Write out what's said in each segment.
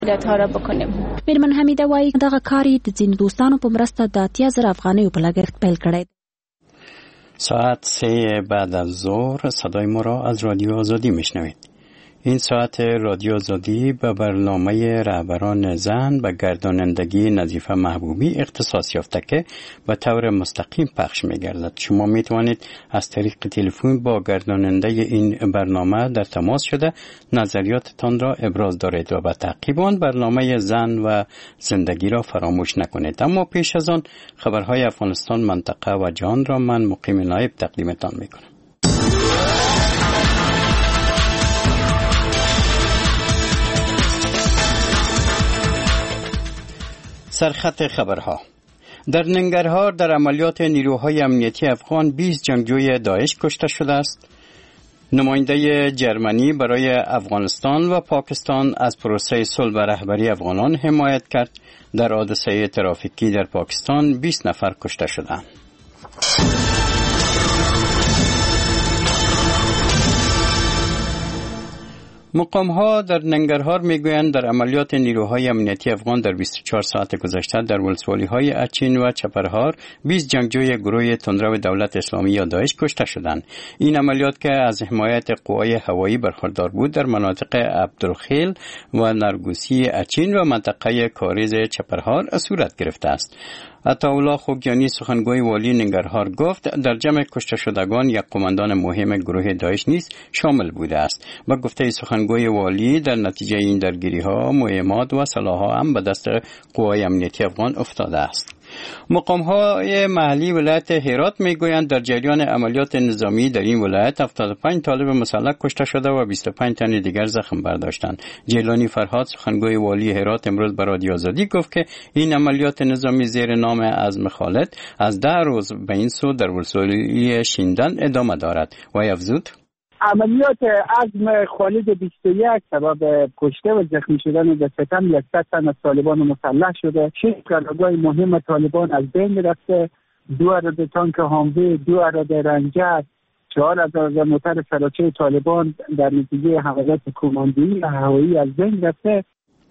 ها را بکنیم. میرمن حمیده وایي دغه کاری د ځینو دوستانو په مرسته د 80,000 افغانیو په لګښت پیل کړی. ساعت 3 بعد از ظهر صدای ما را از رادیو آزادی میشنوید. این ساعت رادیو آزادی به برنامه رهبران زن به گردانندگی نظیفه محبوبی اختصاص یافته که به طور مستقیم پخش می‌گردد. شما می‌توانید از طریق تلفن با گرداننده این برنامه در تماس شده نظریاتتان را ابراز دارید و به تعقیب آن برنامه زن و زندگی را فراموش نکنید. اما پیش از آن خبرهای افغانستان، منطقه و جهان را من مقیم نایب تقدیمتان می‌کنم. سرخط خبرها. در ننگرهار در عملیات نیروهای امنیتی افغان 20 جنگجوی داعش کشته شده است. نماینده جرمنی برای افغانستان و پاکستان از پروسه صلح به رهبری افغانان حمایت کرد. در حادثه ترافیکی در پاکستان 20 نفر کشته شدند. مقام‌ها در ننگرهار میگویند در عملیات نیروهای امنیتی افغان در 24 ساعت گذشته در ولسوالی‌های اچین و چپرهار 20 جنگجوی گروه تندرو دولت اسلامی یا داعش کشته شدند. این عملیات که از حمایت قوای هوایی برخوردار بود در مناطق عبدالخیل و نرگوسی اچین و منطقه کاریز چپرهار صورت گرفته است. عطاالله خوگیانی سخنگوی والی ننگرهار گفت در جمع کشته شدگان یک قماندان مهم گروه داعش نیز شامل بوده است. با گفته سخنگوی والی در نتیجه این درگیری‌ها مهمات و سلاح‌ها هم به دست قوای امنیتی افغان افتاده است. مقام‌های محلی ولایت هرات میگویند در جریان عملیات نظامی در این ولایت 75 طالب مسلح کشته شده و 25 تن دیگر زخم برداشتند. جیلانی فرهاد سخنگوی والی هرات امروز به رادیو آزادی گفت که این عملیات نظامی زیر نام عزم خالد از 10 روز به این سو در ولسوالی شیندن ادامه دارد و افزود عملیات عزم خالد 21 سبب کشته و زخمی شدن به ستم 100 تن از طالبان مسلح شده. 6 قرارگاه مهم طالبان از بین رفته، 2 عدد تانک هاموی، 2 عدد رنجر، 4 عدد موتر سراچه طالبان در نتیجه حملات کماندویی و هوایی از بین رفته.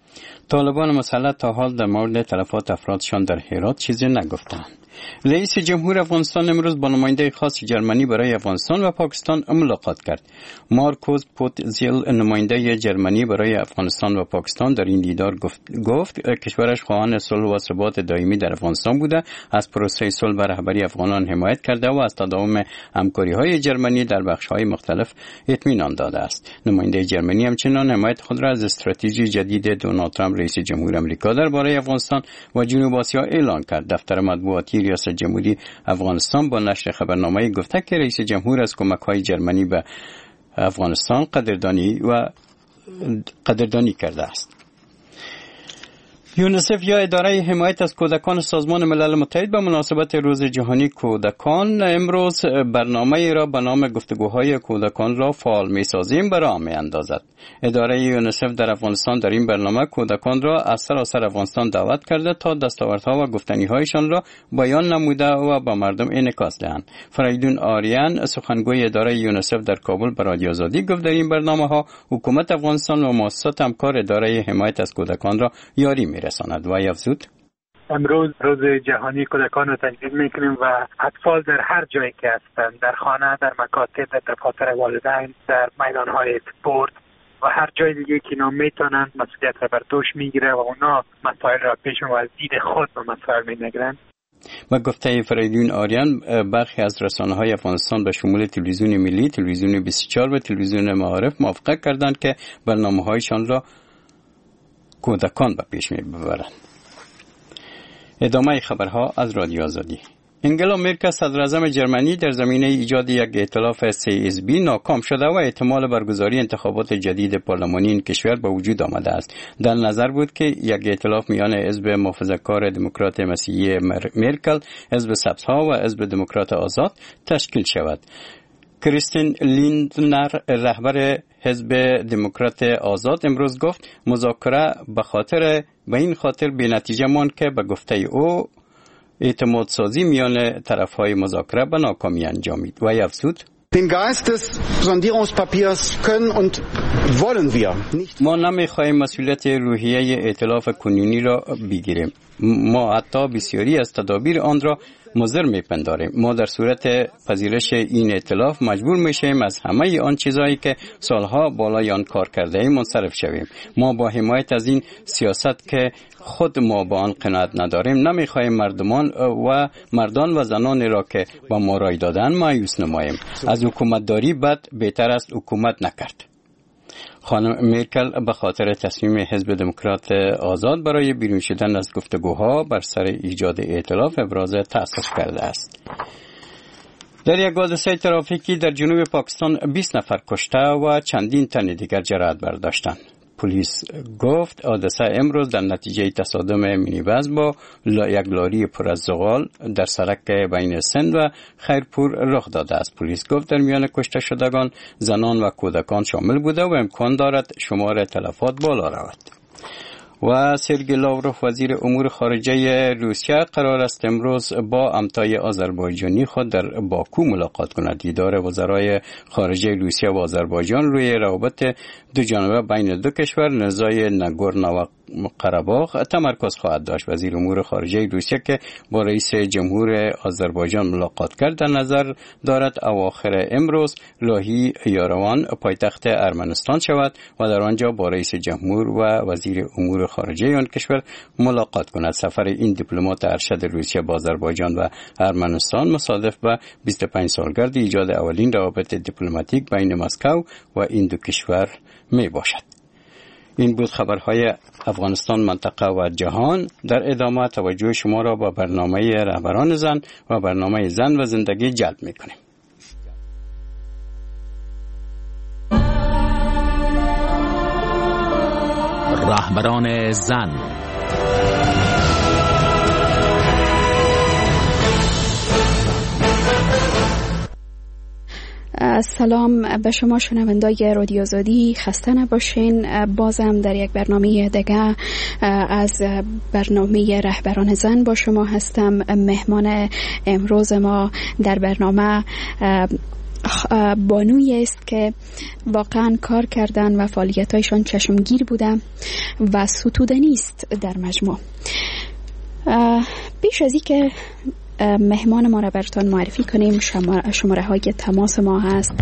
طالبان مسلح تا حال در مورد تلفات افرادشان در هرات چیزی نگفتند. رئیس جمهور افغانستان امروز با نماینده خاص جرمنی برای افغانستان و پاکستان ملاقات کرد. مارکوس پوتزیل نماینده جرمنی برای افغانستان و پاکستان در این دیدار گفت کشورش خواهان صلح و ثبات دائمی در افغانستان بوده، از پروسه صلح به رهبری افغانان حمایت کرده و از تداوم همکاری‌های جرمنی در بخش‌های مختلف اطمینان داده است. نماینده جرمنی همچنین حمایت خود را از استراتژی جدید دونالد ترامپ رئیس جمهور آمریکا درباره افغانستان و جنوب آسیا اعلان کرد. دفتر مطبوعاتی ریاست جمهوری افغانستان با نشر خبرنامه گفته که رئیس جمهور از کمک‌های جرمنی به افغانستان قدردانی کرده است. یونیسف یا اداره حمایت از کودکان سازمان ملل متحد به مناسبت روز جهانی کودکان امروز برنامه‌ای را به نام گفتگوهای کودکان را فعال می‌سازیم به راه می‌اندازد. اداره یونیسف در افغانستان در این برنامه کودکان را از سراسر افغانستان دعوت کرده تا دستاوردها و گفتنی‌هایشان را بیان نموده و به مردم انعکاس دهند. فریدون آریان سخنگوی اداره یونیسف در کابل به رادیو آزادی گفت در این برنامه‌ها حکومت افغانستان و مؤسسات همکار اداره حمایت از کودکان را یاری می‌رساند و افزود امروز روز جهانی کودکان رو تجدید میکنیم و اطفال در هر جایی که هستند، در خانه، در مکاتب، در دفاتر والدین، در میدانهای سپورت و هر جای دیگه که اینا میتونن مسئولیت را بر دوش میگیره و اونا مسائل را پیش و از دید خود به مسائل مینگرن. و گفته فریدون آریان برخی از رسانه‌های افغانستان به شمول تلویزیون ملی، تلویزیون 24 و تلویزیون معارف موافقت کردند که برنامه‌هایشان را کودکان به پیش میبرند. ادامه خبرها از رادیو آزادی. انگلا مرکل صدراعظم جرمنی در زمینه ایجاد یک ائتلاف CSB ناکام شده و احتمال برگزاری انتخابات جدید پارلمانی این کشور به وجود آمده است. در نظر بود که یک ائتلاف میان حزب محافظه‌کار دموکرات مسیحی مرکل، حزب سبزها و حزب دموکرات آزاد تشکیل شود. کریستین لیندنر رهبر حزب دموکرات آزاد امروز گفت مذاکره به این خاطر به نتیجه ماند که به گفته او اعتماد سازی میان طرفهای مذاکره به ناکامی انجامید و افزود Den Geist des Sondierungspapiers können und wollen wir nicht. ما نمیخواهیم مسئولیت روحیه ائتلاف کنونی را بگیریم. ما حتی بسیاری از تدابیر آن را مضر میپنداریم. ما در صورت پذیرش این ائتلاف مجبور میشیم از همه آن چیزایی که سالها بالای آن کار کرده ایم منصرف شویم. ما با حمایت از این سیاست که خود ما با آن قناعت نداریم نمیخواهیم مردان و زنانی را که با ما رای دادن مایوس نماییم. از حکومتداری بد بهتر است حکومت نکرد. خانم مرکل به خاطر تصمیم حزب دموکرات آزاد برای بیرون شدن از گفتگوها بر سر ایجاد ائتلاف ابراز تأسف کرده است. در یک حادثه ترافیکی در جنوب پاکستان 20 نفر کشته و چندین تن دیگر جراحت برداشتند. پلیس گفت حادثه امروز در نتیجه تصادم مینیبس با یک لاری پر از زغال در سرک بین سند و خیرپور رخ داده است. پلیس گفت در میان کشته شدگان زنان و کودکان شامل بوده و امکان دارد شمار تلفات بالا رود. و سرگئی لاوروف وزیر امور خارجه روسیه قرار است امروز با همتای آذربایجانی خود در باکو ملاقات کند. دیدار وزرای خارجه روسیه و آذربایجان روی روابط دو جانبه بین دو کشور نزاع ناگورنو قره‌باغ تمرکز خواهد داشت. وزیر امور خارجه روسیه که با رئیس جمهور آذربایجان ملاقات کرد در نظر دارد اواخر امروز لاهی یاروان پایتخت ارمنستان شود و در آنجا با رئیس جمهور و وزیر امور خارجه آن کشور ملاقات کند. سفر این دیپلمات ارشد روسیه با آذربایجان و ارمنستان مصادف به 25 سالگرد ایجاد اولین روابط دیپلماتیک بین مسکو و این دو کشور می باشد. این بود خبرهای افغانستان، منطقه و جهان. در ادامه توجه شما را با برنامه رهبران زن و برنامه زن و زندگی جلب می کنیم. رهبران زن. سلام به شما شنوندای رادیو آزادی، خسته نباشین. بازم در یک برنامه دیگه از برنامه رهبران زن با شما هستم. مهمان امروز ما در برنامه بانویی است که واقعا کار کردن و فعالیتایشان چشمگیر بوده و ستودنی است در مجموع. پیش از این که مهمان ما را براتون معرفی کنیم، شماره های تماس ما هست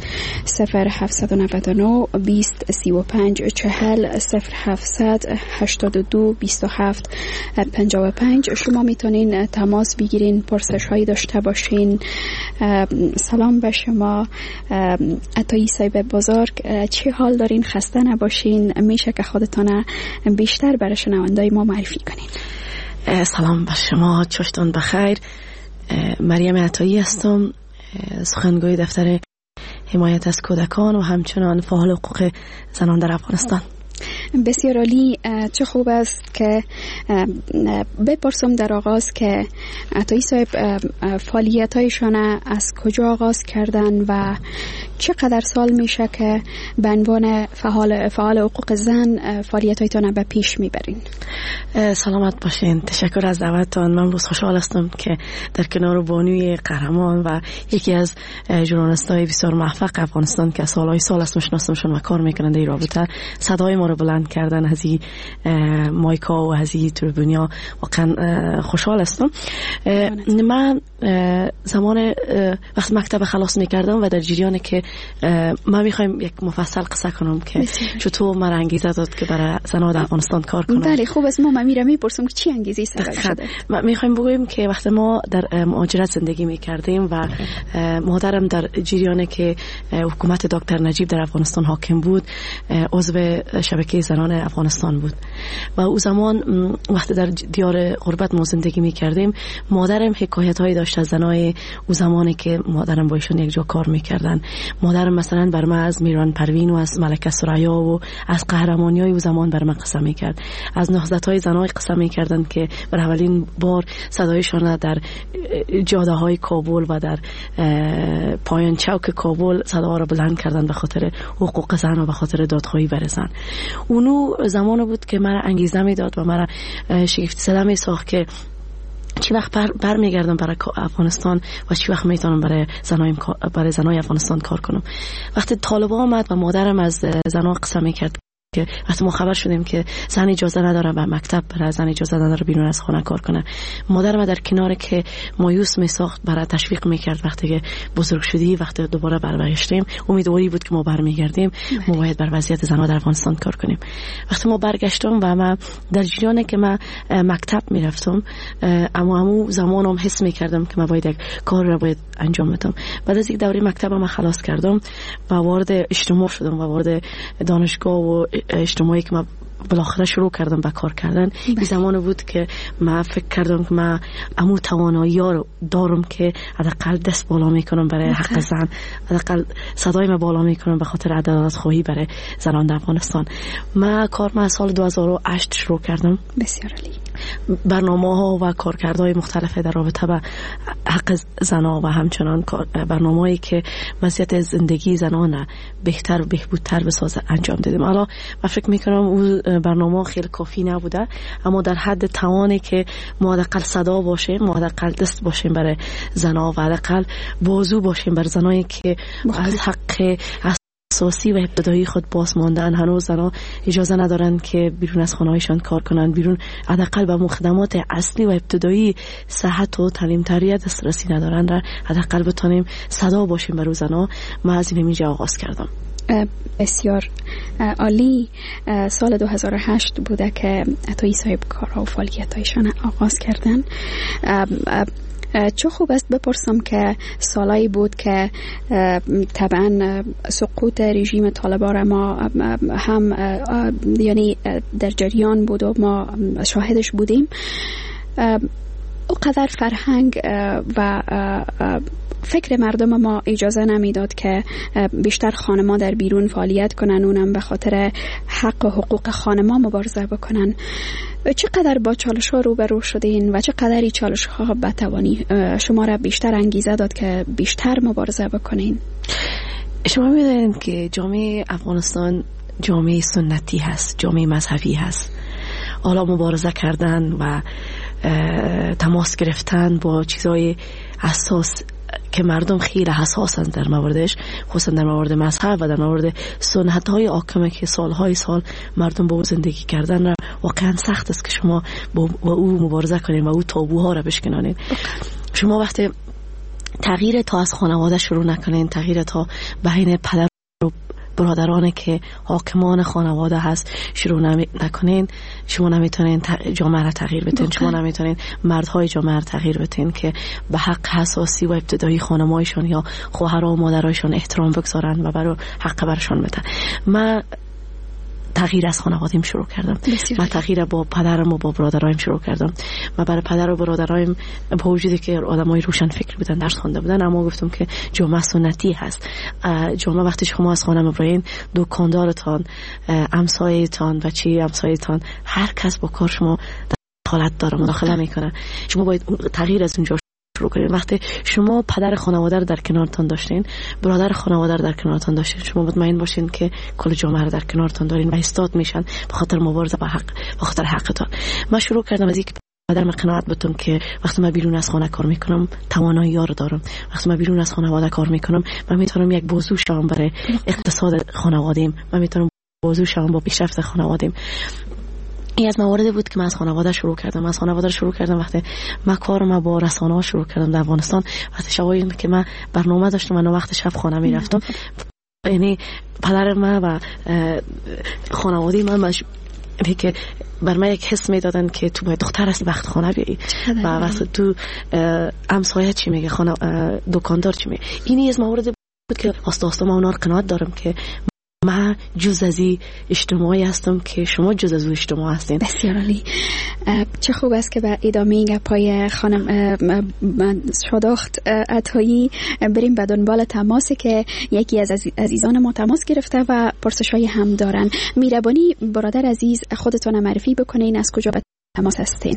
0799 20 35 40 0700 82 27 55. شما میتونین تماس بگیرین، پرسش هایی داشته باشین. سلام به شما عطایی صاحب بزرگ، چه حال دارین؟ خسته نباشین. میشه که خودتان بیشتر برای شنوندای ما معرفی کنین؟ سلام به شما، چشتون بخیر. مریم عطایی هستم، سخنگوی دفتر حمایت از کودکان و همچنان فعال حقوق زنان در افغانستان. بسیار عالی. چه خوب است که بپرسم در آغاز که عطایی صاحب فعالیتایشان از کجا آغاز کردن و چقدر سال میشه که به عنوان فعال حقوق زن فعالیتایتان به پیش میبرین؟ سلامت باشین، تشکر از دعوتتان. من روز خوشحال هستم که در کنار بانوی قهرمان و یکی از ژورنالیست‌های بسیار موفق افغانستان که سالهای سال است میشناسمشون و کار میکنند در این رابطه صدای ما رو بلند کردن از این مایکا و از این تریبونیا. واقعا خوشحال هستم. من زمان وقت مکتب خلاص میکردم و در جریان که من میخوایم یک مفصل قصه کنم که چطور من انگیزه داد که برای زنان در افغانستان کار کنم. بله خوب است. ما میرم میپرسم که چی انگیزه سبب شده. میخوایم بگویم که وقتی ما در مهاجرت زندگی میکردیم و مادرم در جریان که حکومت دکتر نجیب در افغانستان حاکم بود عضو شبکه زنان افغانستان بود و او زمان وقتی در دیار غربت ما زندگی میکردیم مادرم حکایت هایی داشت از زنای او زمانی که مادرم با ایشون یک جا کار میکردن. مادرم مثلا بر من از میران پروین و از ملکه ثریا و از قهرمانی های او زمان بر من قصه میکرد. از نهضت های زنای قصه میکردن که بر اولین بار صدایشان در جاده های کابل و در پایان چوک کابل صدا را بلند کردن به خاطر حقوق زن و به خاطر دادخواهی بر زن. اونو زمان بود که مرا انگیزه میداد و مرا شگفت زده می ساخت که چی وقت برمیگردم برای افغانستان و چی وقت میتونم برای زنای افغانستان کار کنم. وقتی طالبان آمد و مادرم از زنها قسم میکرد که وقتی ما خبر شدیم که زن اجازه نداره به مکتب بره، زن اجازه نداره بیرون از خانه کار کنه، مادرم در کنار که مایوس میساخت برای تشویق میکرد وقتی که بزرگ شدی، وقتی دوباره برگشتیم امیدواری بود که ما برمیگردیم، ما باید بر وضعیت زنها در افغانستان کار کنیم. وقتی ما برگشتم و ما در جریانی که ما مکتب میرفتم، اما زمانم حس میکردم که ما باید یک کار را باید انجام بدم. بعد از یک دوره مکتب ما خلاص کردم و وارد اجتماع شدم و وارد دانشگاه و اجتماعی که من بالاخره شروع کردم به کار کردن. این زمان بود که من فکر کردم که من امو توانایی رو دارم که حداقل دست بالا میکنم برای حق زن، حداقل صدای من بالا میکنم به خاطر عدالت خواهی برای زنان در افغانستان. من کار سال 2008 شروع کردم. بسیار عالی. برنامه ها و کارکردهای مختلف در رابطه با حق زنان و همچنان برنامه‌ای که وضعیت زندگی زنان بهتر و بهبودتر بسازه انجام دادیم. حالا من فکر میکنم اون برنامه خیلی کافی نبوده، اما در حد توانی که ما حداقل صدا باشیم، ما حداقل دست باشیم برای زنان و حداقل بازو باشیم بر زنانی که از حق اساسی و ابتدایی خود باز ماندن. هنوز زنان اجازه ندارن که بیرون از خانه‌هایشان کار کنن، بیرون حداقل به خدمات اصلی و ابتدایی صحت و تعلیم تربیت دسترسی ندارن. را حداقل بتونیم صدا باشیم برای زنان. ما از این میجا آغاز کردم. بسیار عالی. سال 2008 بوده که عطایی صاحب کارها و فعالیت‌هایشان آغاز کردن. چه خوب است بپرسم که سالایی بود که طبعا سقوط رژیم طالبان ما هم یعنی در جریان بود و ما شاهدش بودیم. اونقدر فرهنگ و فکر مردم ما اجازه نمیداد که بیشتر خانما در بیرون فعالیت کنن، اونم به خاطر حق و حقوق خانما مبارزه بکنن. چقدر با چالش ها روبرو شدین و چقدر این چالش ها بتوانی شما را بیشتر انگیزه داد که بیشتر مبارزه بکنین؟ شما میدونید که جامعه افغانستان جامعه سنتی هست، جامعه مذهبی هست. حالا مبارزه کردن و تماس گرفتن با چیزای حساس که مردم خیلی حساسند در موردش، خصوصا در مورد مذهب و در مورد سنت‌های حاکمه که سالهای سال مردم با او زندگی کردن، را واقعا سخت است که شما با او مبارزه کنین و او تابوها را بشکنانین. شما وقتی تغییر تا از خانواده شروع نکنین، تغییر تا بین پدر و برادرانی که حاکمان خانواده هست شروع نکنین، شما نمیتونین جامعه را تغییر بدین. شما نمیتونین مردهای جامعه را تغییر بدین که به حق حساسی و ابتدایی خانمایشان یا خواهرها و مادرایشان احترام بگذارن و برای حق برشان بدن. من تغییر از خانوادیم شروع کردم. من تغییر با پدرم و با برادرایم شروع کردم. من برای پدر و برادرایم با وجودی که آدمای روشن فکر بودن، درس خوانده بودن، اما گفتم که جامعه سنتی هست. جامعه وقتی شما از خانه میبرین، دکاندارتان، همسایه‌تان، بچه همسایه‌تان، هر کس با کار شما دخالت داره، مداخله میکنه. شما باید تغییر از اونجا شروع کنین. وقتی شما پدر خانواده رو در کنارتان داشتین، برادر خانواده رو در کنارتان داشتین، شما مطمئن باشین که کل جامعه رو در کنارتان دارین و استاد میشن به خاطر مبارزه به حق، به خاطر حقتان. من شروع کردم از اینکه پدرم قناعت بتون که وقتی من بیرون از خانه کار میکنم توانایی رو دارم، وقتی من بیرون از خانواده کار میکنم من میتونم یک بازو شم برای اقتصاد خانواده‌ام، من میتونم بازو شم با پیشرفت خانواده‌ام. این از مواردی بود که من از خانواده شروع کردم. از خانواده شروع کردم وقتی من کارم با رسانه‌ها شروع کردم در افغانستان. وقتی شبایی که من برنامه داشتم، من وقت شب خانه میرفتم، یعنی پدر من و خانواده من که بر من یک حس میدادن که تو باید دختر هستی وقت خانه بیایی و وقتی تو همسایه چی میگه، خانه دکاندار چی میگه. این از مواردی بود که آستا من اونا رو قناعت دارم که من جز از این اجتماعی هستم که شما جز از اون اجتماع هستین. بسیار عالی. چه خوب است که به ادامه گپای خانم شاداخت عطایی بریم به دنبال تماسی که یکی از عزیزان ما تماس گرفته و پرسش‌های هم دارن. میربانی برادر عزیز خودتون معرفی بکنین، از کجا به تماس هستین؟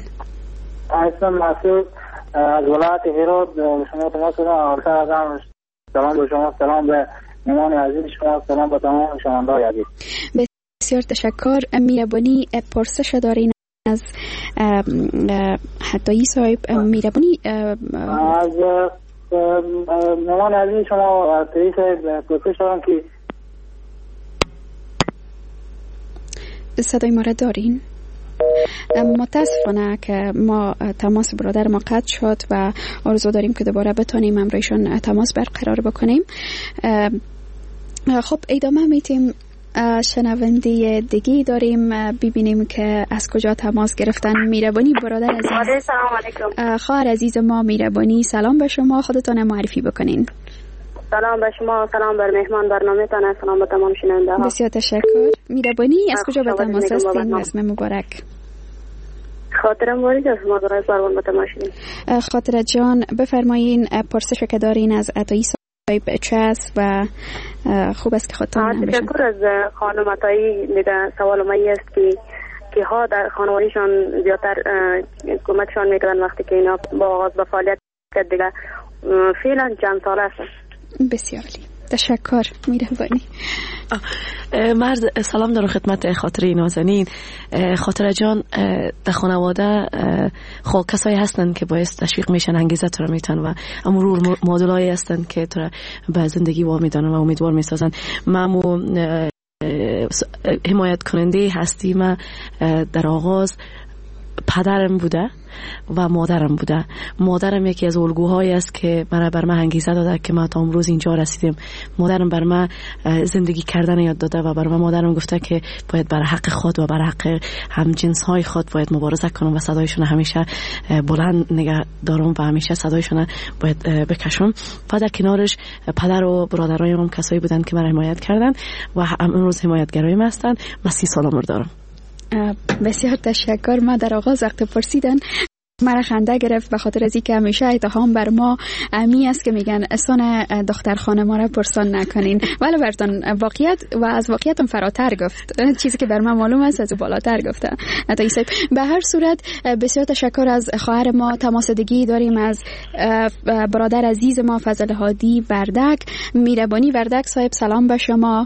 اسم مسعود از ولایت هرات شما تماس دارم. سلام به شما، سلام به مهمان عزیز شما، سلام به تمام شنوندگان عزیز. بسیار تشکر. میربانی پرسش دارین از عطایی صاحب میربانی از مامان عزیز شما عطایی صاحب پرسش دارم که صدای ما را دارین؟ متاسفانه که ما تماس برادر ما قطع شد و آرزو داریم که دوباره بتونیم امرایشان تماس برقرار بکنیم. خب ادامه میتیم. شنونده دیگه داریم، ببینیم که از کجا تماس گرفتن. میربانی برادر عزیز. سلام علیکم. خواهر عزیز ما میربانی، سلام به شما، خودتان معرفی بکنین. سلام به شما، سلام بر مهمان برنامه تان، سلام به تمام شنونده ها. بسیار تشکر. میربانی از کجا به تماس هستین؟ اسم مبارک. خاطر مبارک از ما برای سروان به تماس شدیم. خاطر جان بفرمایین پرسش که دارین از عطایی صاحب چه است و خوب است که خودتان بشن. تشکر از خانم عطایی. دیگه سوال ما است که ها در خانوادهشان زیادتر کمکشان میکنن وقتی که اینا با آغاز به فعالیت کرد. دیگه فعلا چند سال است. بسیار عالی، تشکر. میرهبانی. مرد سلام دارم خدمت خاطره نازنین. خاطره جان در خانواده خب کسایی هستن که باعث تشویق میشن، انگیزه تو رو میتن و امور مدلایی هستن که تو رو به زندگی وا میدن و امیدوار میسازن. من حمایت کننده هستیم. در آغاز پدرم بوده و مادرم بوده. مادرم یکی از الگوهایی است که بر من انگیزه داده که ما تا امروز اینجا رسیدیم. مادرم بر من زندگی کردن یاد داده و بر من مادرم گفته که باید برای حق خود و برای حق همجنس های خود باید مبارزه کنم و صدایشون همیشه بلند نگه دارم و همیشه صدایشون باید بکشم. و در کنارش پدر و برادرایم کسایی بودن که من حمایت کردن و امروز حمایتگرایم هستن. من 30 سال عمر دارم. بسیار تشکر. ما در آغاز وقت پرسیدن مرا خنده گرفت به خاطر از اینکه همیشه اتهام بر ما امی است که میگن اسان دختر خانه ما را پرسان نکنین، ولی برتون واقعیت و از واقعیتم فراتر گفت. چیزی که بر من معلوم است از بالاتر گفته. عطایی صاحب به هر صورت بسیار تشکر. از خواهر ما تماس دیگه داریم، از برادر عزیز ما فضل هادی وردک. میربانی وردک صاحب سلام به شما.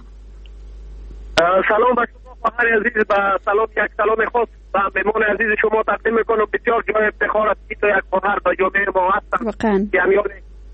سلام به خواهر عزیز، با سلام یک سلام خاص و مهمان عزیز شما تقدیم میکنم. بسیار جای افتخار است که یک خواهر در جامعه ما هستند که همیان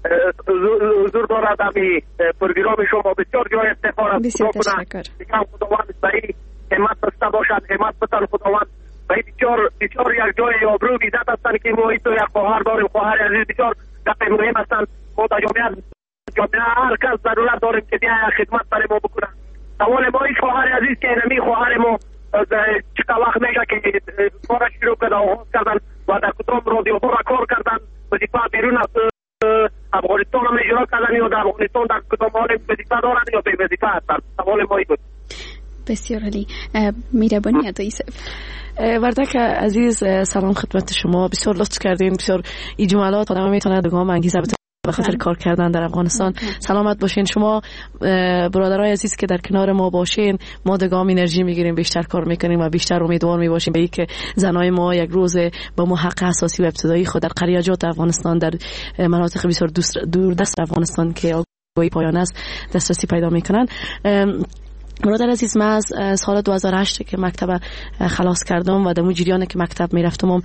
حضور دارد همی پروگرام شما. بسیار جای افتخار است. بسیار تشکر. میگم خداوند به همت بسته باشد، همت بتن خداوند. و بسیار یک جای آبرو بیزت هستند که ما ایتو یک خواهر داریم. خواهر عزیز بسیار دقیق مهم هستند. ما در جامعه هر کس ضرورت داریم که بیا خدمت برای ما بکنند. سوال ما این خواهر عزیز که نمی خواهر ما چقدر وقت میشه که کار شروع کرده آغاز کردن و در کدام رادیو ها کار کردن، وظیفه بیرون از افغانستان هم اجرا کردن یا در افغانستان در کدام حال وظیفه دارن یا به وظیفه هستن. سوال ما این بود. بسیار عالی. میربانی عطایی صاحب. وردک عزیز سلام خدمت شما. بسیار لطف کردین. بسیار این جملات آدم میتونه دگام انگیزه بده به خاطر کار کردن در افغانستان. سلامت باشین شما برادرای عزیز که در کنار ما باشین. ما دگام انرژی میگیریم، بیشتر کار میکنیم و بیشتر امیدوار میباشیم به اینکه زنای ما یک روز با ما حق اساسی و ابتدایی خود در قریاجات افغانستان، در مناطق بسیار دور دست افغانستان که آگاهی پایان است دسترسی پیدا میکنن. برادر عزیز، من از سال 2008 که مکتب خلاص کردم و در اون جریان که مکتب میرفتم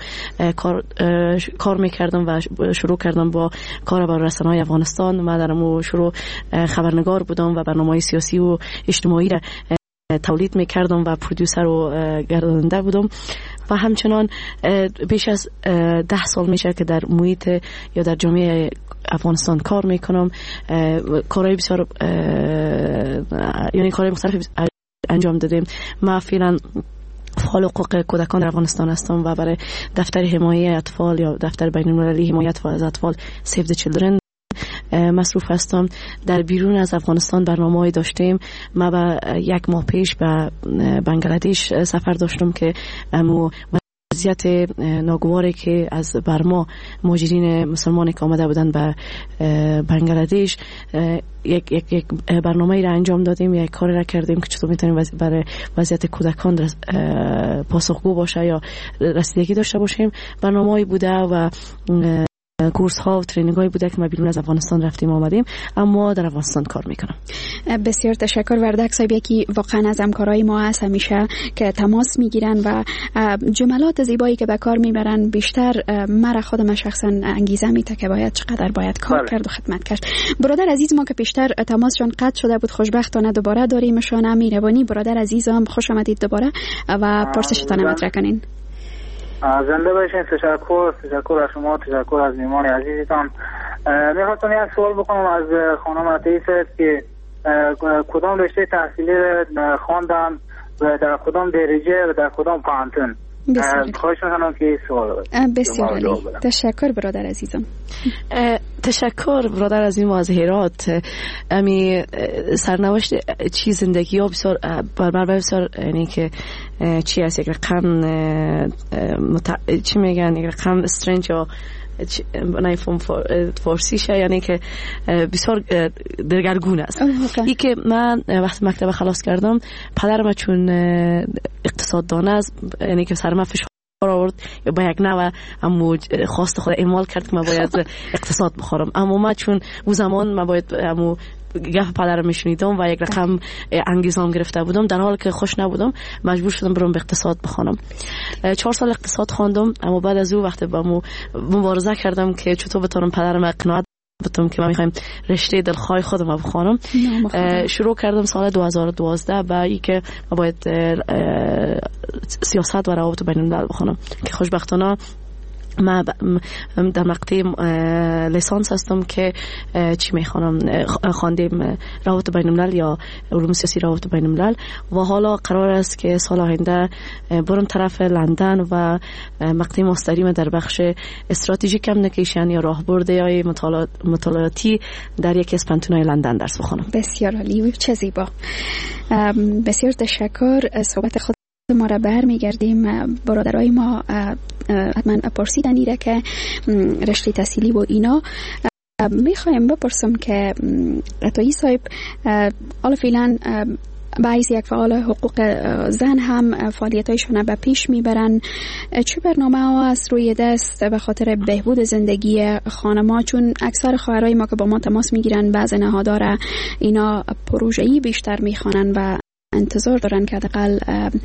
کار میکردم و شروع کردم با کار با رسانه‌های افغانستان. من در اون شروع خبرنگار بودم و برنامه‌های سیاسی و اجتماعی را تولید میکردم و پرودوسر و گرداننده بودم و همچنان بیش از 10 سال میشه که در محیط یا در جامعه افغانستان کار میکنم. کارهای بسیار یعنی کارهای مختلف انجام دادیم. من فعلا فعال حقوق کودکان در افغانستان هستم و برای دفتر حمایت اطفال یا دفتر بین‌المللی حمایت از اطفال Save the Children مصروف هستم. در بیرون از افغانستان برنامه‌ای داشتیم. ما با 1 ماه پیش به بنگلادش سفر داشتم که وضعیت ناگواری که از برما مهاجرین مسلمانی که آمده بودن به بنگلادش، یک برنامه‌ای را انجام دادیم، یک کاری را کردیم که چطور میتونیم برای وضعیت کودکان پاسخگو باشه یا رسیدگی داشته باشیم. برنامه‌ای بوده و کورس ها و ترینینگ هایی بوده که ما بیرون از افغانستان رفتیم آمدیم، اما در افغانستان کار میکنم. بسیار تشکر. وردک صاحب یکی واقعا از همکارای ما هست، همیشه که تماس میگیرن و جملات زیبایی که به کار میبرن بیشتر مرا خودم شخصا انگیزه میده که چقدر باید کار کرد و خدمت کرد. برادر عزیز ما که بیشتر تماسشون قطع شده بود، خوشبختانه دوباره داریمشان. مهربانی برادر عزیزم، خوش آمدید دوباره و پرسشتان مطرح کنین. زنده باشین. تشکر از شما، تشکر از میهمان عزیزتان. میخواستم یک سوال بکنم از خانم عطیه که کدام رشته تحصیلی خواندن و در کدام درجه و در کدام پانتون. خواهش میکنم که سوال بسیار عالی. تشکر برادر عزیزم. تشکر برادر عزیزم از هرات. امی سرنوشت چی زندگی ها بسیار بربر بسیار، یعنی که چی هست یک رقم چی میگن، یک رقم استرنج یا نایفون فارسیشه، یعنی که بسیار درگرگون است. ای که من وقتی مکتب خلاص کردم، پدرم چون اقتصاددان است، یعنی که سر من فشار آورد یا با یک نوع امو خواست خود اعمال کرد که من باید اقتصاد بخورم. اما من چون اون زمان من باید امو گفت پدرم میشنیدم و یک رقم انگیزام گرفته بودم، در حالی که خوش نبودم مجبور شدم برم به اقتصاد بخونم. 4 سال اقتصاد خواندم، اما بعد از او وقتی با مبارزه کردم که چطور بتونم پدرم اقناع بتونم که من میخوایم رشته دلخواه خودم بخونم. شروع کردم سال 2012 با ای که باید سیاست و روابط بین الملل بخونم که خوشبختانه ما در مقطع لیسانس هستم که چی میخوانم، خواندیم روابط بین الملل یا علوم سیاسی روابط بین الملل و حالا قرار است که سال آینده برم طرف لندن و مقطع ماستریم در بخش استراتژیک کمیونیکیشن یا راهبردهای مطالعاتی در یکی از پانتون‌های لندن درس بخونم. بسیار عالی، چه زیبا. بسیار تشکر. صحبت خود ما را برمیگردیم. برادرای ما حتما پرسیدن ایره که رشته تحصیلی و اینا. میخوایم بپرسم که عطایی صاحب حالا فعلا به حیث یک فعال حقوق زن هم فعالیتایشون به پیش میبرن. چه برنامه ها است روی دست به خاطر بهبود زندگی خانم‌ها؟ چون اکثر خواهرای ما که با ما تماس میگیرن بعض نهاداره اینا پروژه‌ای بیشتر میخوانن و انتظار دارن که حداقل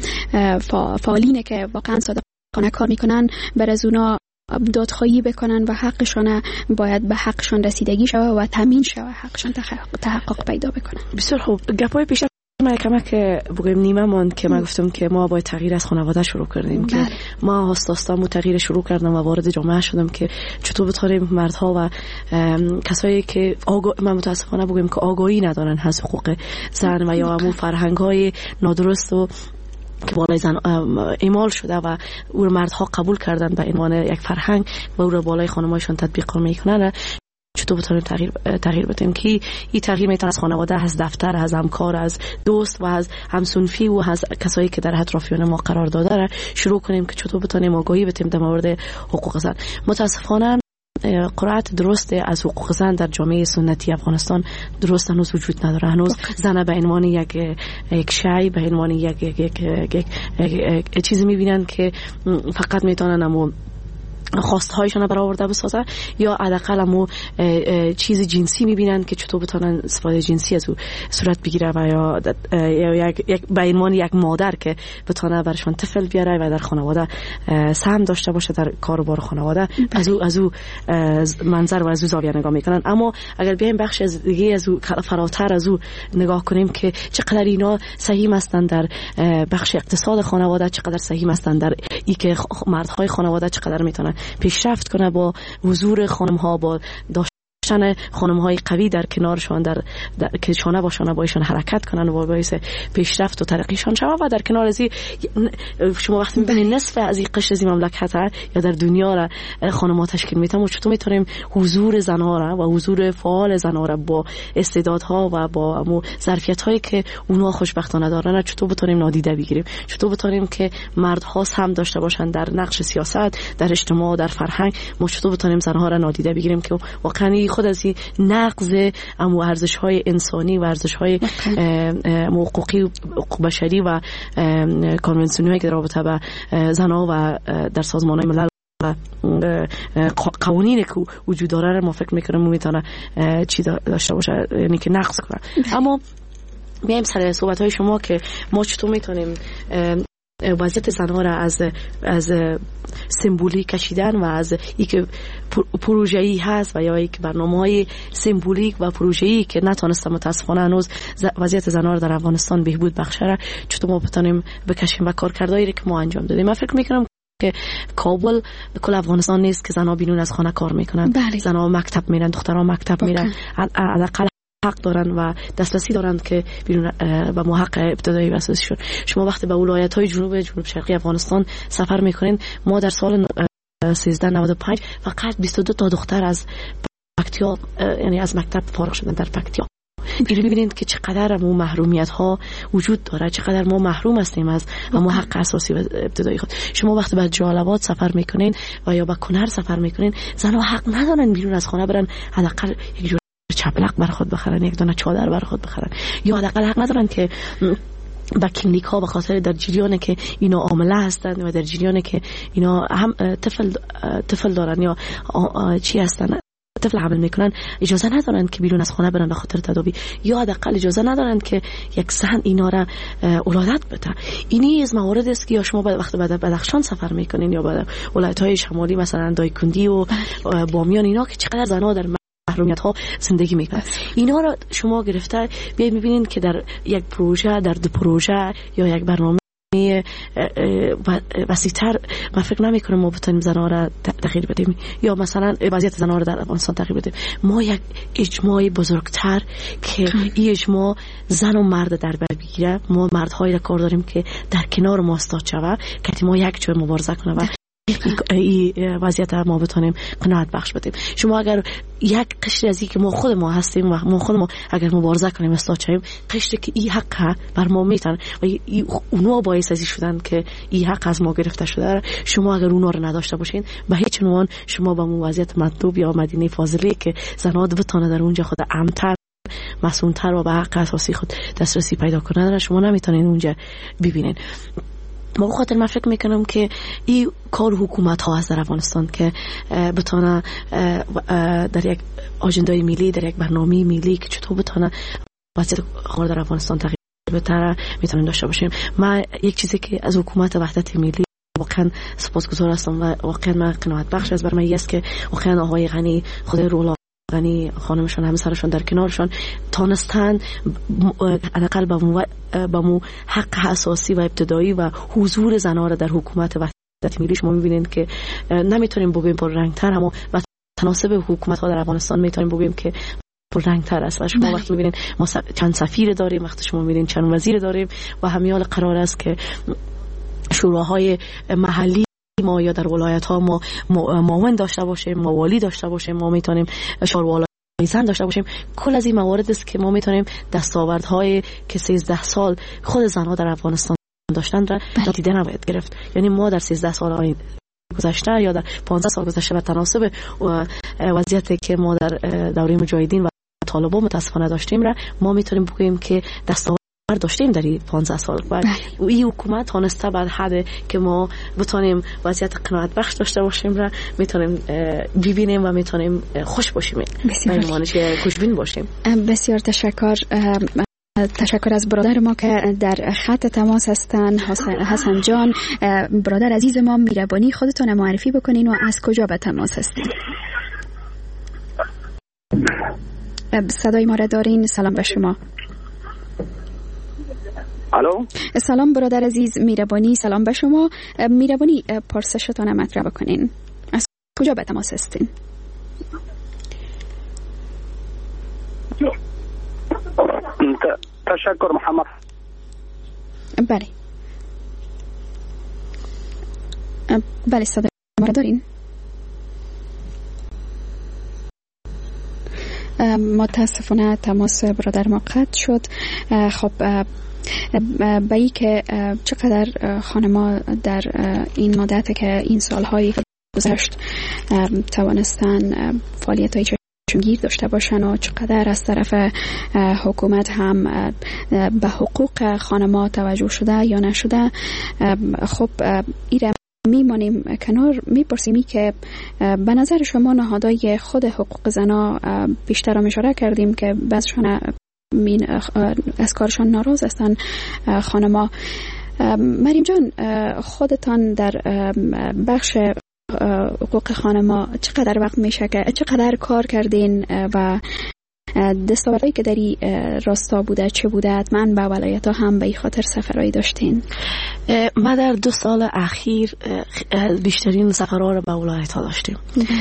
فعالینه که واقعا صادقانه کار میکنن بر از اونا دادخواهی بکنن و حقشون باید به حقشون رسیدگی شوه و تامین شوه، حقشون تحقق پیدا بکنن. بسیار خوب. گپای پیش ما کمک بگویم نیمه ماند که من گفتم که ما باید تغییر از خانواده شروع کردیم که ما هستم تغییر شروع کردم و وارد جامعه شدم که چطور بتونیم مردها و کسایی که من متاسفانه بگویم که آگاهی ندارن از حقوق زن و یا همون فرهنگ‌های نادرست و که بالای زن اعمال شده و او مردها قبول کردن به عنوان یک فرهنگ و او را بالای خانم‌هایشان تطبیق میکنن، چطور بتونیم تغییر بدیم که این تغییر میتونه از خانواده، از دفتر، از همکار، از دوست و از همسنفی و از کسایی که در اطرافیان ما قرار داده شروع کنیم که چطور بتونیم آگاهی بدیم در مورد حقوق زن. متاسفانه قرائت درست از حقوق زن در جامعه سنتی افغانستان درست هنوز وجود نداره. هنوز زن به عنوان یک شی، به عنوان یک چیزی میبینن که فقط میتونن امو خواستهایشان برآورده بسازن یا حداقل امو چیز جنسی میبینن که چطور بتونن استفاده جنسی از او صورت بگیره و یا یک به عنوان یک مادر که بتونه برشان طفل بیاره و در خانواده سهم داشته باشه در کاروبار خانواده. از او منظر و از او زاویه نگاه میکنن. اما اگر بیایم بخش از دیگه از او فراتر از او نگاه کنیم که چقدر اینا سهیم هستند در بخش اقتصاد خانواده، چقدر سهیم هستند در ای که مردهای خانواده چقدر میتونن پیشرفت کنه با حضور خانم‌ها، با داشتن خانم‌های قوی در کنارشان در که شانه با شانه بایشان حرکت کنن و باعث پیشرفت و ترقیشان شود. و در کنار از شما وقتی می‌بینید نصف از این قشر از این مملکت یا در دنیا را خانم‌ها تشکیل میدن و چطور میتونیم حضور زن‌ها را و حضور فعال زن‌ها را با استعدادها و با ظرفیت‌هایی که اونها خوشبختانه دارن چطور بتونیم نادیده بگیریم، چطور بتونیم که مردها هم داشته باشن در نقش سیاست، در اجتماع، در فرهنگ، ما چطور بتونیم زن‌ها را نادیده بگیریم که واقعا خود از این نقض ارزش‌های انسانی و ارزش‌های حقوقی و حقوق بشری و کانونسیونی که در رابطه با زن‌ها و در سازمان‌های ملل قوانینی که وجود داره ما فکر میکنم میتونه چی داشته باشه، یعنی که نقض کنه. اما میایم سر صحبت های شما که ما چطور میتونیم وضعیت زنها را از سمبولیک کشیدن و از اینکه پروژه‌ای هست و یا یک برنامه‌های سمبولیک و پروژه‌ای که نتونسته متاسفانه هنوز وضعیت زنها را در افغانستان بهبود بخشه را چطور ما بتونیم بکشیم و کارکردهایی که ما انجام دادیم. من فکر میکنم که کابل کل افغانستان نیست که زنها بیرون از خانه کار میکنن. زنها مکتب میرن، دخترها مکتب میرن، حداقل حق دارن و دسترسی دارن که بیرون و محق ابتدایی و اساسیشون. شما وقتی به ولایت‌های جنوب شرقی افغانستان سفر میکنین، ما در سال 1395 فقط 22 تا دختر از پکتیا یعنی از مکتب فارغ شدن در پکتیا. ببینید که چقدر ما محرومیت ها وجود داره، چقدر ما محروم هستیم از ما حق اساسی و ابتدایی خود. شما وقتی به جلال‌آباد سفر میکنین و یا به کنر سفر میکنین، زنها حق ندارن بیرون از خانه برن حداقل یک چپلق بر خود بخرن، یک دونه چادر بر خود بخرن، یا حداقل حق ندارن که با کلینیک ها به خاطر در جریانه که اینا عامله هستند و در جریانه که اینا هم طفل دارن یا چی هستن، طفل حمل میکنن، اجازه ندارن که بیرون از خانه برن به خاطر تداوی، یا حداقل اجازه ندارن که یک زن اینا را ولادت بده. اینی از موارد است که یا شما وقتی به بدخشان سفر میکنین یا به ولایت‌های شمالی مثلا دایکندی و بامیان، اینا که چقدر زنها در محرومیت ها زندگی میکنن، اینا را شما گرفته بیاید میبینین که در یک پروژه، در دو پروژه یا یک برنامه وسیع‌تر من فکر نمی‌کنم ما بتونیم زنها را تغییر بدیم یا مثلا وضعیت زنها را در افغانستان تغییر بدیم. ما یک اجماع بزرگتر که این اجماع زن و مرد در بر بگیره، ما مردهایی را کار داریم که در کنار ما استاد شود که ما یک جور مبارزه کنیم و این وضعیت ما بتونیم قناعت بخش بدیم. شما اگر یک قشر از که ما خود ما هستیم و ما خود ما اگر مبارزه کنیم استاد شویم، قشری که این حق بر ما میتن و اونها باعث ازی شدن که این حق از ما گرفته شده، شما اگر اونها رو نداشته باشین به هیچ عنوان شما به وضعیت مطلوب یا مدینه فاضله که زنها بتونه در اونجا خود امن‌تر، مسئول‌تر و به حق اساسی خود دسترسی پیدا کنن شما نمیتونین اونجا ببینین. ما خاطر من فکر میکنم که این کار حکومت ها هست در افغانستان که بتونه در یک آژندای ملی، در یک برنامه ملی که چطور بتونه وضعیت کار در افغانستان تغییر بده میتونیم داشته باشیم. من یک چیزی که از حکومت وحدت ملی واقعا سپاسگزار هستم و واقعا من قناعت بخش از برای من است که واقعا آقای غنی، خدای رولا غنی، خانمشان، همسرشان در کنارشان تانستن حداقل با مو حق اساسی و ابتدایی و حضور زنان را در حکومت وحدت ملی. شما می‌بینید که نمیتونیم بگیم پررنگ‌تر، اما با تناسب حکومت‌ها در افغانستان میتونیم بگیم که پررنگ‌تر است. و شما وقتی می‌بینید ما چند سفیر داریم، وقتی شما می‌بینید چند وزیر داریم و همیال قرار است که شوراهای محلی ما یا در ولایت ها ما معاون داشته باشیم، ما والی داشته باشیم، ما میتونیم شاروالای زن داشته باشیم. کل از این موارد است که ما میتونیم دستاوردهای که 13 سال خود زنها در افغانستان داشتن را نادیده نباید گرفت. یعنی ما در 13 سال گذشته یا در 15 سال گذشته به تناسب وضعیتی که ما در دوره مجاهدین و طالبان متاسفانه داشتیم را ما میتونیم بگوییم که دستاورد داشتیم در 15 سال و این حکومت تانسته بعد حد که ما بتونیم وضعیت قناعت بخش داشته باشیم را میتونیم ببینیم و میتونیم خوش باشیم، خوشبین باشیم. بسیار تشکر. تشکر از برادر ما که در خط تماس هستن، حسن جان. برادر عزیز ما، میربانی خودتون معرفی بکنین و از کجا به تماس هستین؟ صدای ما را دارین؟ سلام به شما. الو، سلام برادر عزیز میربانی، سلام به شما. میربانی پرسشتان مطرح بکنین. از کجا به تماس هستین؟ تشکر محمد. بله بله، صدای ما را دارین؟ متاسفانه تماس برادر ما قطع شد. خب به ای که چقدر خانما در این مدت که این سالهای گذشت توانستن فعالیت‌های چشمگیر داشته باشن و چقدر از طرف حکومت هم به حقوق خانما توجه شده یا نشده. خب این میمانیم کنار، میپرسیم که به نظر شما نهادهای خود حقوق زنا بیشتر هم اشاره کردیم که بعضشان از کارشان ناراض هستن خانما. مریم جان، خودتان در بخش حقوق خانما چقدر وقت میشه که چقدر کار کردین و دستاوردهایی که در این راستا بوده چه بوده؟ حتما به ولایت ها هم به این خاطر سفرهایی داشتین. ما در 2 سال اخیر بیشترین سفرها رو به ولایت ها داشتیم.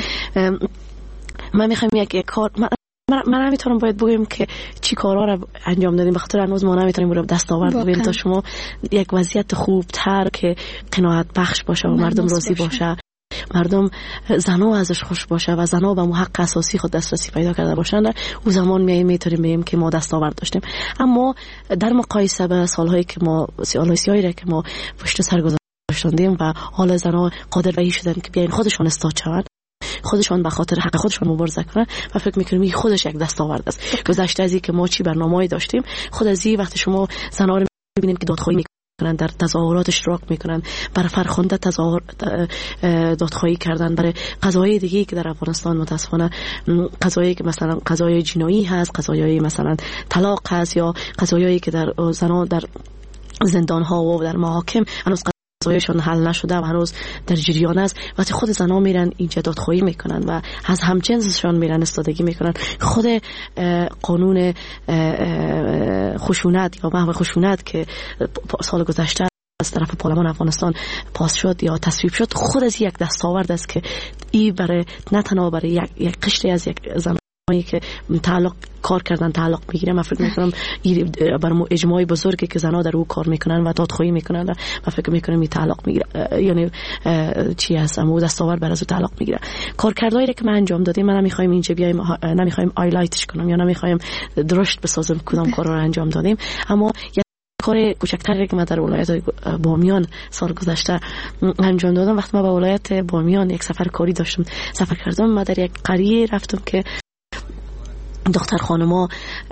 من میخوایم یک کار من نمیتونم باید بگم که چی کارها رو انجام دادیم، بخاطر هنوز ما نمیتونیم رو دستاورد بگیم تا شما یک وضعیت خوبتر که قناعت بخش باشه و مردم راضی باشه، مردم زنا ازش خوش باشه و زنا به حق اساسی خود دسترسی پیدا کرده باشند، او زمان میتونیم بگیم که ما دستاورد داشتیم. اما در مقایسه به سالهایی که ما سیاهایی که ما پشت سر گذاشتیم و حال زنا قادر به این شدن که بیاین خودشون استاد شوند، خودشان به خاطر حق خودشان مبارزه کنن و فکر میکنم این خودش یک دستاورد است. گذشته از این که ما چی برنامه‌ای داشتیم، خود از این وقتی شما زنا رو میبینید که دادخواهی میکنن، در تظاهرات اشتراک میکنن، برای فرخنده دادخواهی کردن، برای قضایای دیگه که در افغانستان متاسفانه قضایی که مثلا قضای جنایی هست، قضایای مثلا طلاق هست، یا قضایایی که در زنا در زندان ها و در محاکم هنوز قضایشون حل نشده و هنوز در جریان است. وقتی خود زنا میرن اینجا دادخواهی میکنن و از همجنسشون میرن استادگی میکنن، خود قانون خشونت یا محو خشونت که سال گذشته از طرف پارلمان افغانستان پاس شد یا تصویب شد، خود از یک دستاورد است که این برای نه تنها برای یک قشری از یک زنانی که تعلق کار کردن تعلق میگیره، من فکر میکنم برای اجماعی بزرگی که زنا در او کار میکنن و دادخواهی میکنن، من فکر میکنم این تعلق میگیره، یعنی چی هستم و دستاورد بر از تعلق میگیره. کارکردهایی که من انجام دادیم، من نمیخوایم اینجا بیایم نمیخوایم هایلایتش کنم یا نمیخوایم درشت بسازم کدام کارا رو انجام دادیم، اما کار کوچکتری که من در ولایت بامیان سال گذشته انجام دادم، وقتی ما به ولایت بامیان یک سفر کاری داشتم سفر کردم، ما در یک قریه رفتم که دختر خانما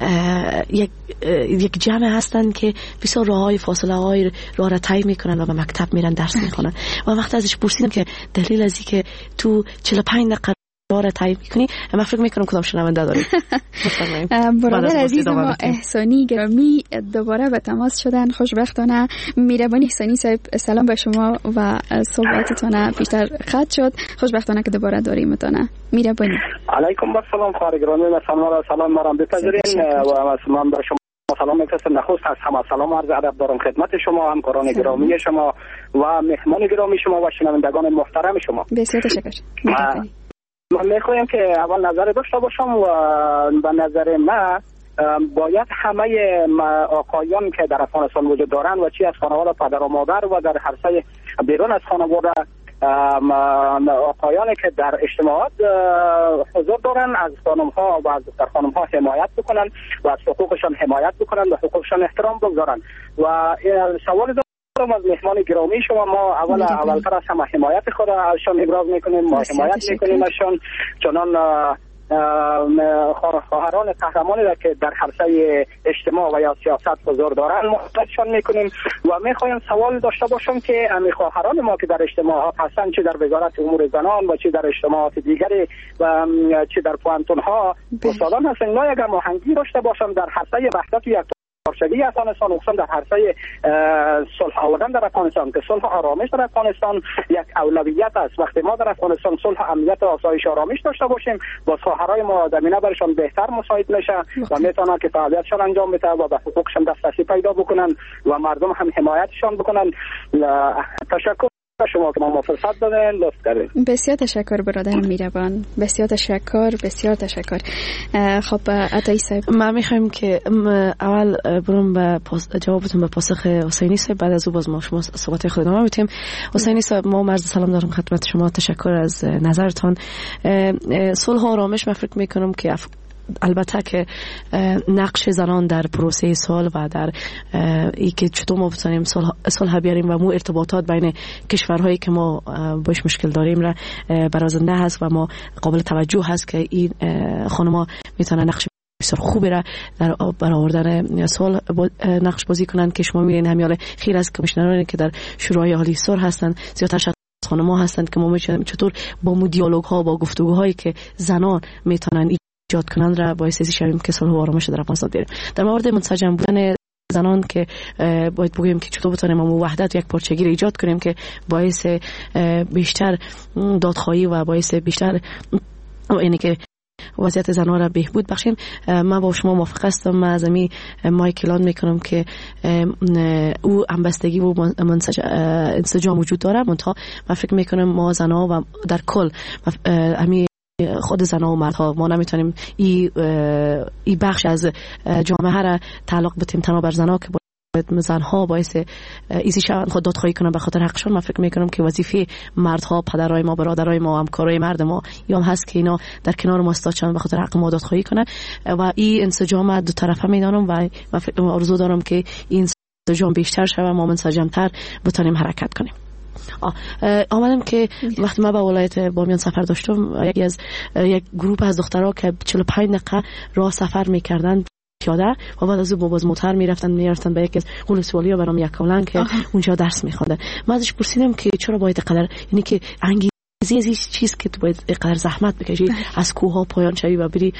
یک جمع هستن که بسیار راههای فاصله های راه را طی میکنن و به مکتب میرن درس میخونن و وقتی ازش پرسیدم که دلیل از این که تو 45 دقیقه راه را طی میکنی، من فکر میکنم کدام شنونده دارید. برادر عزیز ما احسانی گرامی دوباره به تماس شدن. خوشبختانه میربانی احسانی صاحب، سلام به شما و صحبتتون بیشتر خط شد. خوشبختانه که دوباره داریم تونه. میربانی علیکم السلام خواهر گرامی، سلام ما را بپذیرین و من بر شما سلام میفرستم. نخست از همه سلام عرض ادب دارم خدمت شما، همکاران گرامی شما و مهمان گرامی شما و شنوندگان محترم شما. بسیار تشکر. من میخوایم که اول نظر داشته باشم و به نظر من باید همه آقایان که در افغانستان وجود دارند و چی از خانواده پدر و مادر و در هر سه بیرون از خانواده آقایانی که در اجتماعات حضور دارن از خانم‌ها و از دختر خانم‌ها حمایت بکنن و از حقوقشان حمایت بکنن و حقوقشان احترام بگذارن. و سوال از مهمان گرامی شما، ما اولتر از همه حمایت خود ازشان ابراز میکنیم، ما حمایت میکنیم ازشان، چنان خواهران قهرمانی را که در عرصه اجتماع و یا سیاست حضور دارن محبتشان میکنیم و میخوایم سوال داشته باشم که امی خواهران ما که در اجتماعات هستن، چه در وزارت امور زنان و چه در اجتماعات دیگری و چه در پوانتون ها استادان هستن، اینا یک هماهنگی داشته باشم در عرصه وحدت یک شدی افغانستان، خصوصا در عرصه صلح آوردن در افغانستان که صلح و آرامش در افغانستان یک اولویت است. وقتی ما در افغانستان صلح و امنیت و آسایش و آرامش داشته باشیم، با خواهرای ما زمینه برشان بهتر مساعد میشه و میتونن که فعالیتشان انجام بده و به حقوقشان دسترسی پیدا بکنن و مردم هم حمایتشان بکنن. تشکر شما که ما فرصت دادین، لطف کردین. بسیار تشکر برادر میربان، بسیار تشکر. خب عطایی صاحب، من میخوایم که اول برم به جوابتون به پاسخ حسینی صاحب، بعد از او باز ما شما صحبت خود ادامه میدیم. حسینی صاحب، ما عرض سلام دارم خدمت شما، تشکر از نظرتان. صلح و آرامش من فکر میکنم که البته که نقش زنان در پروسه صلح و در ای که چطور ما بتونیم صلح بیاریم و مو ارتباطات بین کشورهایی که ما باش مشکل داریم را برازنده هست و ما قابل توجه هست که این خانم‌ها میتونن نقش بسیار خوبی را در برآوردن صلح نقش بازی کنند که شما می‌بینید همیال خیر از کمیشنرانی که در شورای عالی صلح هستند زیادتر خانم‌ها هستند که ما می‌شیم چطور با مو دیالوگ‌ها با گفتگوهایی که زنان میتونن ایجاد کنن را باعث شویم که صلح و آرامش در افغانستان بیاریم. در مورد منسجم بودن زنان که باید بگویم که چطور بتونیم امو وحدت و یک پارچگی را ایجاد کنیم که باعث بیشتر دادخواهی و باعث بیشتر اینه که وضعیت زنان را بهبود بخشیم. من با شما موافق هستم. من از امی مایک اعلان میکنم که او همبستگی و انسجام وجود داره، منتها من فکر میکنم ما زنها و در کل امی خود زنها و مردها ما نمیتونیم ای بخش از جامعه را تعلق بدیم تنها بر زنها که زنها باعث ایزی شوند خود دادخواهی کنن به خاطر حقشون. من فکر میکنم که وظیفه مردها، پدرای ما، برادرای ما، همکارای مرد ما یا هم هست که اینا در کنار ما استاد به خاطر حق ما دادخواهی کنن و این انسجام دو طرفه میدانم و من فکر آرزو دارم که این انسجام بیشتر شود، ما منسجمتر بتونیم حرکت کنیم. آمدم که وقتی من به ولایت بامیان سفر داشتم، یک گروه از دخترها که 45 دقیقه راه سفر میکردن پیاده و بعد از او باز موتر میرفتن به یک از ولسوالی ها برام یک کولن که اونجا درس میخونده. من ازش پرسیدم که چرا باید قدر، یعنی که انگیزه از چیز که تو باید قدر زحمت بکشی از کوه ها پایان شوی و بری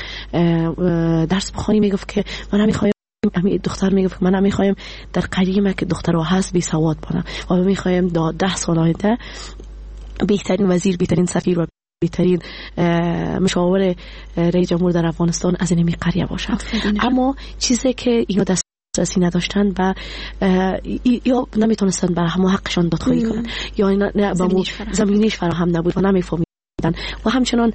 درس بخونی. میگفت که من نمیخوایم، دختر میگفت من نمیخوایم در قریه ما که دخترها هست بی سواد باشن و میخوایم 10 سال آینده بهترین وزیر، بهترین سفیر و بهترین مشاور رئیس جمهور در افغانستان از این قریه باشه. اما چیزی که اینا دسترسی نداشتن و یا نمیتونستن بر همه حقشان دادخواهی کنن یا زمینش فراهم نبود و نمیفهمیدن و همچنان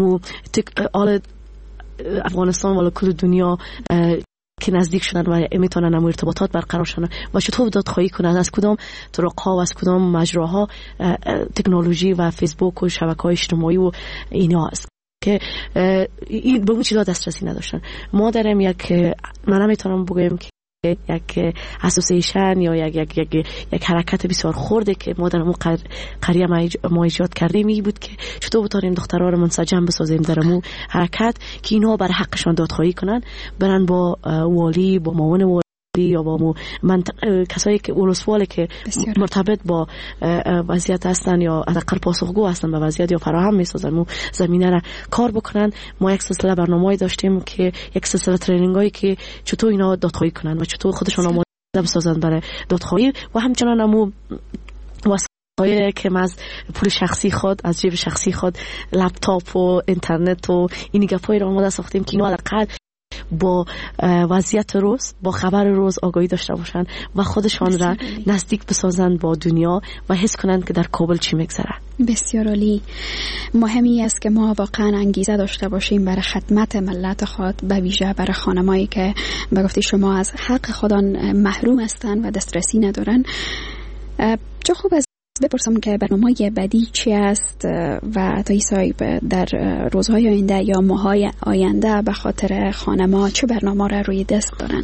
آل افغانستان و کل دنیا که نزدیک شدن و میتونن هم ارتباطات برقرار شدن و چطور دادخواهی کنن از کدام طرق‌ها و از کدام مجراها تکنولوژی و فیسبوک و شبکه‌های اجتماعی و اینا است که این به اون چیزا دسترسی نداشتن. ما داریم من نمیتونم بگم که یک اسوسییشن یا یک حرکت بسیار خرده که ما در قریه ما ایجاد کردیم این بود که چطور بتونیم دخترها رو منسجم بسازیم در مو حرکت که اینا بر حقشان دادخواهی کنن، برن با والی، با معاون والی یا با کسایی که ولسوالی که مرتبط با وضعیت هستن یا حداقل پاسخگو هستن به وضعیت یا فراهم میسازن زمینه را کار بکنن. ما یک سلسله برنامه‌ای داشتیم که یک سلسله ترینینگایی که چطور اینا دادخواهی کنن و چطور خودشون آماده بسازن برای دادخواهی و همچنان همو وسایلی که از پول شخصی خود، از جیب شخصی خود، لپتاپ و اینترنت و این گپایی را آماده ساختیم که اینا حداقل با وضعیت روز، با خبر روز آگاهی داشته باشن و خودشان را نزدیک بسازن با دنیا و حس کنند که در کابل چی میگذره. بسیار عالی. مهمی است که ما واقعا انگیزه داشته باشیم برای خدمت ملت خود، به ویژه برای خانمایی که به گفته شما از حق خودان محروم هستند و دسترسی ندارن. چه خوب است بپرسم که برنامه بعدی چی است و تا صاحب در روزهای آینده یا ماهای آینده به خاطر خانم‌ها چه برنامه را روی دست دارن؟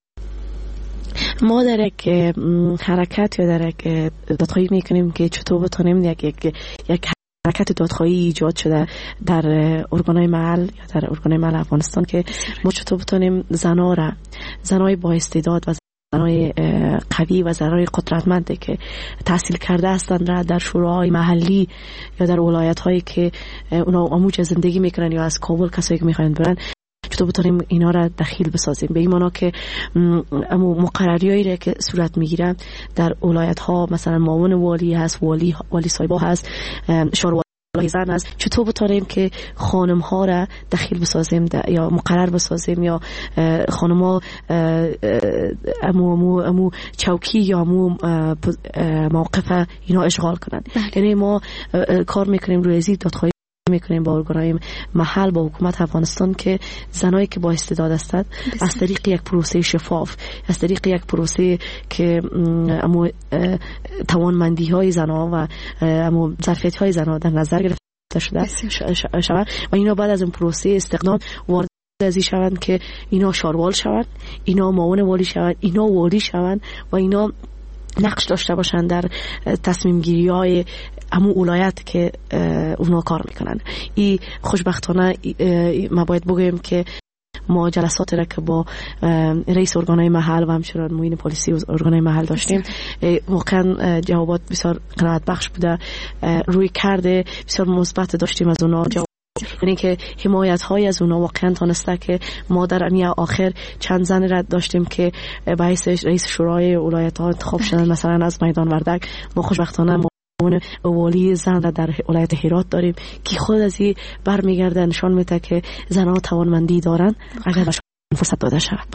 ما در یک حرکت یا در یک دادخواهی میکنیم که چطور بتونیم یک حرکت دادخواهی ایجاد شده در ارگانهای محل یا در ارگانهای محل افغانستان که ما چطور بتونیم زنای با استعداد و زنای قوی و زنای قدرتمند که تحصیل کرده هستند را در شوراهای محلی یا در ولایت هایی که اونا آموزش زندگی میکنن یا از کابل کسایی که میخواین برن چطور بتونیم اینا را دخیل بسازیم به این معنا که مقرریایی که صورت میگیره در ولایت ها، مثلا معاون والی هست، والی صاحبا هست، شورا زن است، چطور بتونیم که خانم ها را دخیل بسازیم یا مقرر بسازیم یا خانم ها امو چوکی یا امو موقف اینا اشغال کنن. یعنی ما کار میکنیم روی ازید دادخواهی میکنیم با ارگانهای محل، با حکومت افغانستان که زنایی که با استعداد هستند از طریق یک پروسه شفاف، از طریق یک پروسه که امو توانمندی های زنها و امو ظرفیت های زنها در نظر گرفته شده و اینا بعد از این پروسه استقدام وارد ازی شوند که اینا شاروال شوند، اینا معاون والی شوند، اینا والی شوند و اینا نقش داشته باشند در تصمیم گیری های همون ولایت که اونا کار میکنن. این خوشبختانه ما باید بگویم که ما جلسات را که با رئیس ارگانهای محل و همچنان معین پلیسی و ارگانهای محل داشتیم، واقعا جوابات بسیار قناعت بخش بوده، روی کرده بسیار مثبت داشتیم از اونا. یعنی که حمایت های از اونا واقعا تانسته که ما در انیه آخر چند زن را داشتیم که باعث رئیس شورای ولایت ها انتخاب شدن. مثلا از میدان وردک ما خوشبختانه والی زن را در ولایت هرات داریم که خود از این برمیگرده نشان میده که زنها توانمندی دارن اگر بهشون فرصت داده شود.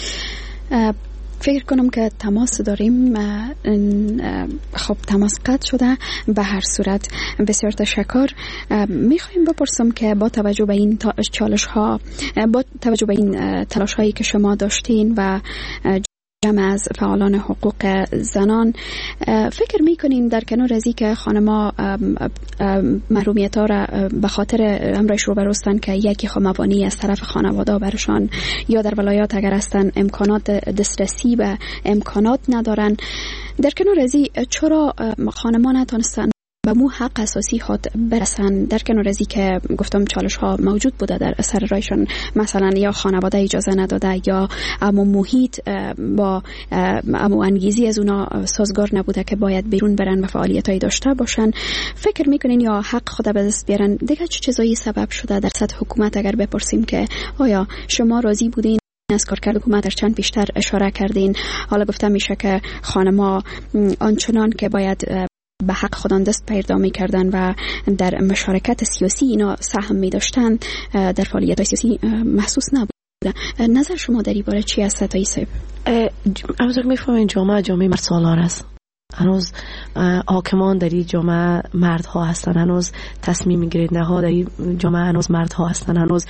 فکر کنم که تماس داریم. خب تماس قطع شده. به هر صورت بسیار تشکر. میخوایم بپرسم که با توجه به این چالش ها، با توجه به این تلاش هایی که شما داشتین و جمع از فعالان حقوق زنان، فکر میکنین در کنار از این که خانما محرومیت ها را به خاطر امرش رو برستن که یکی موانعی از طرف خانواده برشان یا در ولایات اگر هستن امکانات دسترسی به امکانات ندارن، در کنار از این چرا خانما نتونستن به مو حق اساسی خود برسن؟ در کنار از این که گفتم چالش ها موجود بوده در اثر رایشان، مثلا یا خانواده اجازه نداده یا امو محیط با امو انگیزی از اونا سازگار نبوده که باید بیرون برن و فعالیت هایی داشته باشن. فکر میکنین یا حق خود به دست بیارن؟ دیگه چه چیزایی سبب شده در سطح حکومت؟ اگر بپرسیم که آیا شما راضی بودین از کارکرد حکومت؟ در چند پیشتر اشاره کردین، حالا گفته میشه که خانما آنچنان که باید به حق خودان دست پیدا می‌کردن و در مشارکت سیاسی اینا سهم می‌داشتن، در فعالیت‌های سیاسی محسوس نبوده. نظر شما در این باره چی است تا ایسا؟ همونطور می‌فهمین جامعه مرد سالار است. هنوز حاکمان در این جامعه مردها هستن، هنوز تصمیم می‌گیرنده ها در این جامعه هنوز مردها هستن، هنوز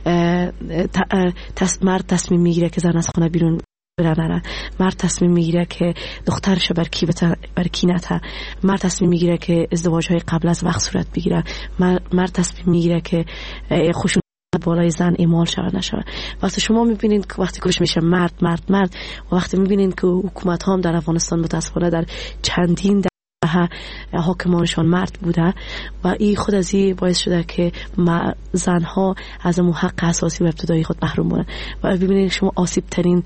مرد تصمیم می‌گیره که زن از خانه بیرون برنره، مرد تصمیم میگیره که دخترش بر کی نته، مرد تصمیم میگیره که ازدواج های قبل از وقت صورت بگیره، مرد تصمیم میگیره که خشونت بالای زن اعمال شود نشود. وقتی شما میبینید که وقتی کلش میشه مرد و وقتی میبینید که حکومت ها هم در افغانستان متاسفانه در چندین حاکمانشان مرد بوده و این خود از این باعث شده که زنها از اون حق اساسی و ابتدایی خود محروم بودن و ببینید شما آسیب ترین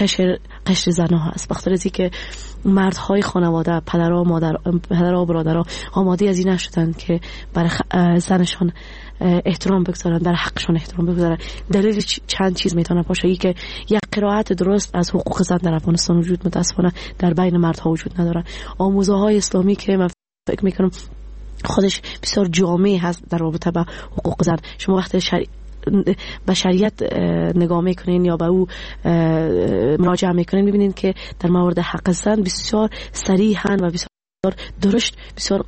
قشر زنها هست. بخاطر از اینکه مردهای خانواده، پدرها و برادرها آماده از این نشدن که برای زنشان احترام بگذارن، در حقشان احترام بگذارن. دلیل چند چیز میتونه باشه. یک قرائت درست از حقوق زن در افغانستان وجود متاسفانه در بین مردها وجود نداره. آموزه های اسلامی که من فکر میکنم خودش بسیار جامع هست در رابطه با حقوق زن، شما وقتی به شریعت نگاه میکنین یا به او مراجعه میکنین میبینین که در مورد حق زن بسیار صریحاً و بسیار درشت بسیار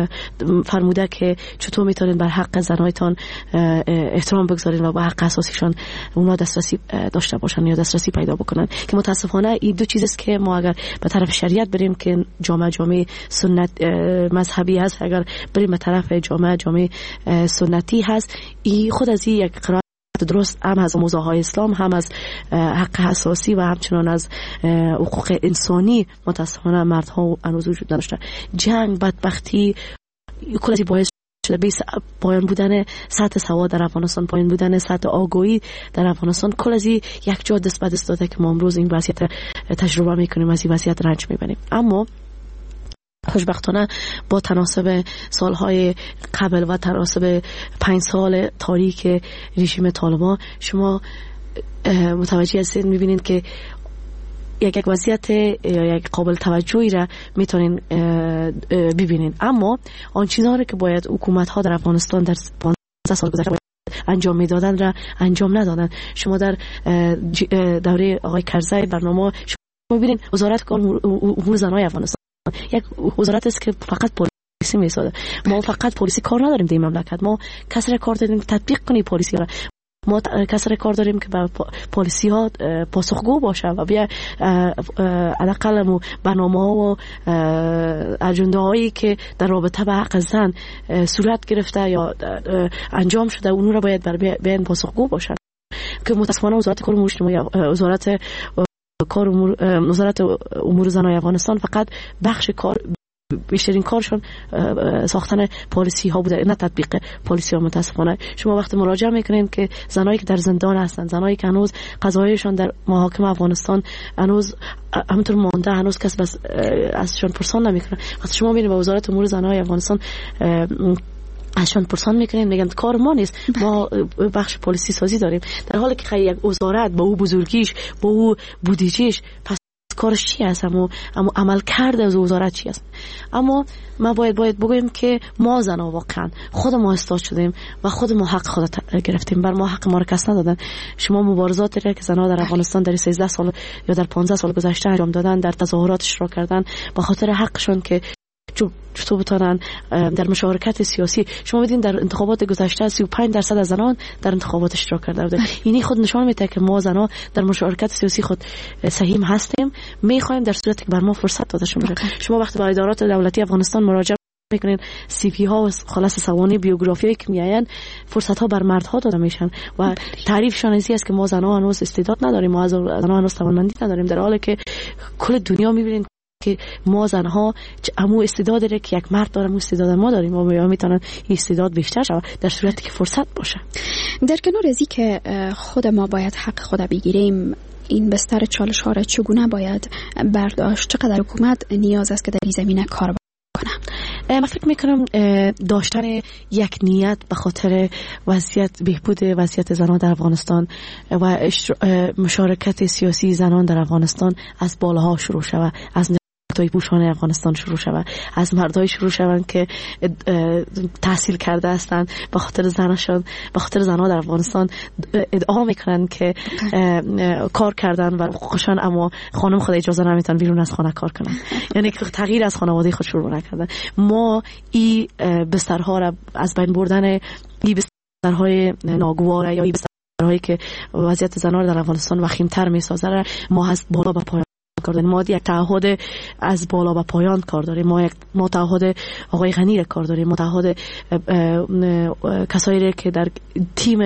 فرموده که چطور میتونین بر حق زنایتان احترام بگذارین و به حق اساسیشان اونا دسترسی داشته باشن یا دسترسی پیدا بکنن. که متاسفانه این دو چیز است که ما اگر به طرف شریعت بریم که جامعه سنت مذهبی هست، اگر بریم به طرف جامعه سنتی هست، این خود از این یک قرار درست هم از آموزه های اسلام، هم از حق اساسی و همچنان از حقوق انسانی متاسفانه مردها هنوز وجود نداشته. جنگ، بدبختی، کل از این باعث شده به پایان بودن سطح سواد در افغانستان، پایان بودن سطح آگاهی در افغانستان، کل از این یک جا دست به دست داده که ما امروز این وضعیت تجربه میکنیم، از این وضعیت رنج میبریم. اما خوشبختانه با تناسب سالهای قبل و تناسب 5 سال تاریک رژیم طالبان شما متوجه هستید، میبینید که یک وضعیت یا یک قابل توجهی را میتونین ببینین. اما آن چیزهایی که باید حکومت ها در افغانستان در 15 سال گذشته انجام میدادن را انجام ندادن. شما در دوره آقای کرزی برنامه شما ببینید وزارت امور زنان افغانستان یک وزارت است که فقط پلیسی میسازه. ما فقط پلیسی کار نداریم در این مملکت، ما کسر کار داریم تطبیق کنیم پلیسی را، ما کسر کار داریم که با پلیسی ها پاسخگو باشه و بیا حداقل برنامه ها و اجنده هایی که در رابطه با حق زن صورت گرفته یا انجام شده اون را باید بین پاسخگو باشن. که متاسفانه وزارت کار امور اجتماعی، وزارت امور زنان افغانستان فقط بخش کار بیشترین کارشون ساختن پالیسی ها بوده، نه تطبیق پالیسی ها. متاسفانه شما وقتی مراجعه میکنین که زنایی که در زندان هستن، زنایی که هنوز قضایشون در محاکم افغانستان هنوز همونطور مانده، هنوز کس بس ازشون پرسان نمیکنه. وقتی شما میرین به وزارت امور زنای افغانستان ازشان پرسان میکنین، میگن کار ما نیست، ما بخش پالیسی سازی داریم، در حالی که یک وزارت با او بزرگیش، با او بودجهش، پس کارش چی است؟ اما عمل کرده از وزارت چی است؟ اما ما باید بگویم که ما زنها واقعا خود ما استاد شدیم و خود ما حق خود گرفتیم، بر ما حق ما را کس ندادن. شما مبارزاتی را که زنها در افغانستان در 13 سال یا در 15 سال گذشته انجام دادن، در تظاهرات اشتراک کردن به خاطر حقشون که چطور بتونن در مشارکت سیاسی. شما بدین در انتخابات گذشته 35% از زنان در انتخابات اشتراک کرده بودند. یعنی خود نشان میده که ما زنان در مشارکت سیاسی خود سهیم هستیم، میخوایم در صورتی که بر ما فرصت داده شده. شما وقتی به ادارات دولتی افغانستان مراجعه میکنین، سی پی ها و خلاص سوانح بیوگرافی که میاین، فرصت ها بر مردها داده میشن و تعریفشان این است که ما زنان هنوز استعداد نداریم، ما زنان هنوز توانمندی نداریم، در حالی که کل دنیا میبینین که ما زنها همون استعداد داره که یک مرد داره، همون استعداد ما داریم و ما میتونن این استعداد بیشتر شود در صورتی که فرصت باشه. در کنار ازی که خود ما باید حق خود بگیریم، این بستر چالش ها را چگونه باید برداشت؟ چقدر حکومت نیاز است که در این زمینه کار کنه؟ من فکر میکنم داشتن یک نیت به خاطر بهبود وضعیت زنان در افغانستان و مشارکت سیاسی زنان در افغانستان از بالاها شروع شود، از مردای پوشان افغانستان شروع شود، از مردای شروع شوند که تحصیل کرده هستند، به خاطر زناشون، به خاطر زنها در افغانستان ادعا میکنن که کار کردن و حقوقشان، اما خانم خود اجازه نمیتن بیرون از خانه کار کنن، یعنی که تغییر از خانواده خود شروع نکردن. ما این بسترها را از بین بردن، این بسترهای ناگوار یا این بسترهایی که وضعیت زنان در افغانستان وخیم‌تر میسازه را ما از بالا به پایین کار داریم. ما یک تعهد از بالا به پایان کار داریم. ما تعهد آقای غنی را کار داریم، ما تعهد کسایی را که در تیم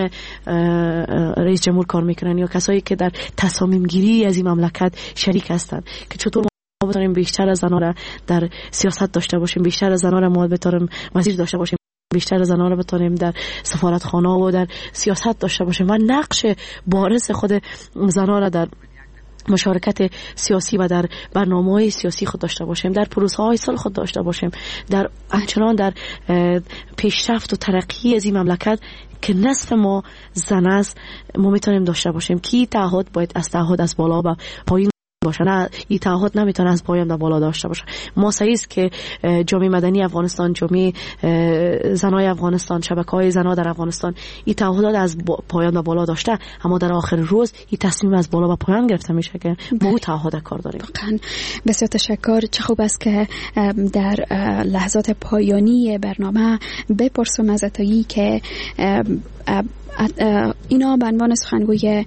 رئیس جمهور کار میکنن یا کسایی که در تصامیم گیری از این مملکت شریک هستند که چطور ما بتونیم بیشتر از زنان را در سیاست داشته باشیم، بیشتر از زنان را ما بتونیم وزیر داشته باشیم، بیشتر از زنان را بتونیم در سفارتخانه و در سیاست داشته باشیم و نقش بارز خود زنان را در مشارکت سیاسی و در برنامه‌های سیاسی خود داشته باشیم، در پروسه‌های سال خود داشته باشیم، در همچنان در پیشرفت و ترقی از این مملکت که نصف ما زن است ما میتونیم داشته باشیم. کی تعهد باید از تعهد از بالا و پایین باشه، نه این تعهد نمیتونه از پایین به بالا داشته باشه. ما سعی است که جامعه مدنی افغانستان، جامعه زنای افغانستان، شبکه‌های زنان در افغانستان این تعهدات از پایین به بالا داشته، اما در آخر روز این تصمیم از بالا به پایین گرفته میشه که ما اون تعهد کار داریم. واقعا بسیار تشکر. چه خوب است که در لحظات پایانی برنامه بپرسم از اتایی که اینا به عنوان سخنگوی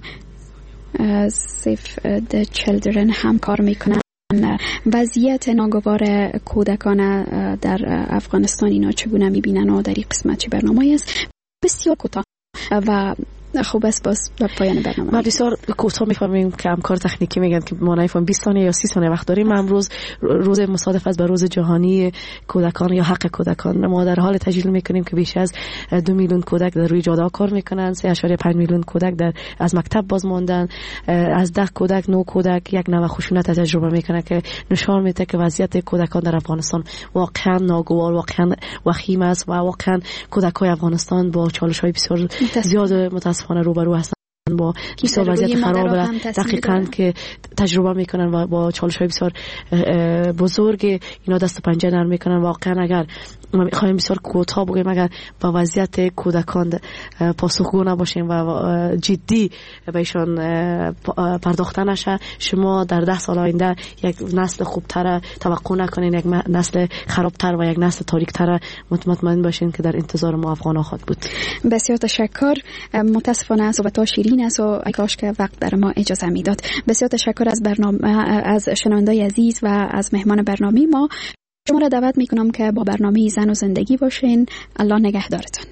Save the Children هم کار میکنن. وضعیت ناگوار کودکان در افغانستان اینا چگونه میبینن و در این قسمت چه برنامه‌ای است؟ بسیار کوتاه و خوب است باز به پایان برنامه. ما بسیار کوتاه میفهمیم که همکار تکنیکی میگن که ما نمیفهمیم 20 ثانیه یا 30 ثانیه وقت داریم. امروز روز مصادف است با روز جهانی کودکان یا حق کودکان. ما در حال تجلیل میکنیم که بیش از 2 میلیون کودک در روی جاده کار میکنن، 3.5 میلیون کودک از مکتب باز ماندن، از 10 کودک 9 کودک یک نوع خشونت تجربه میکنه که نشان میده که وضعیت کودکان در افغانستان واقعا ناگوار، واقعا وخیم است و واقعا کودکای افغانستان با چالش‌های بسیار زیاد متاسفانه روبرو هستند، با بسیار وضعیت خراب و دقیقاً که تجربه میکنن و با چالش‌های بسیار بزرگ اینا دست و پنجه نرم میکنن. واقعا اگر ما میخوایم بسیار کوتاه بگیم، اگر با وضعیت کودکان پاسخگو نباشیم و جدی بهشون پرداخته نشه، شما در 10 سال آینده یک نسل خوبتر توقع نکنین، یک نسل خرابتر و یک نسل تاریکتر مطمئن باشین که در انتظار ما افغان خواهد بود. بسیار تشکر. متاسفانه صحبت‌ها شیرین است و کاش که وقت در ما اجازه میداد. بسیار تشکر از برنامه، از شنوندای عزیز و از مهمان برنامه ما. شما را دعوت میکنم که با برنامه زن و زندگی باشین. الله نگهدارتان.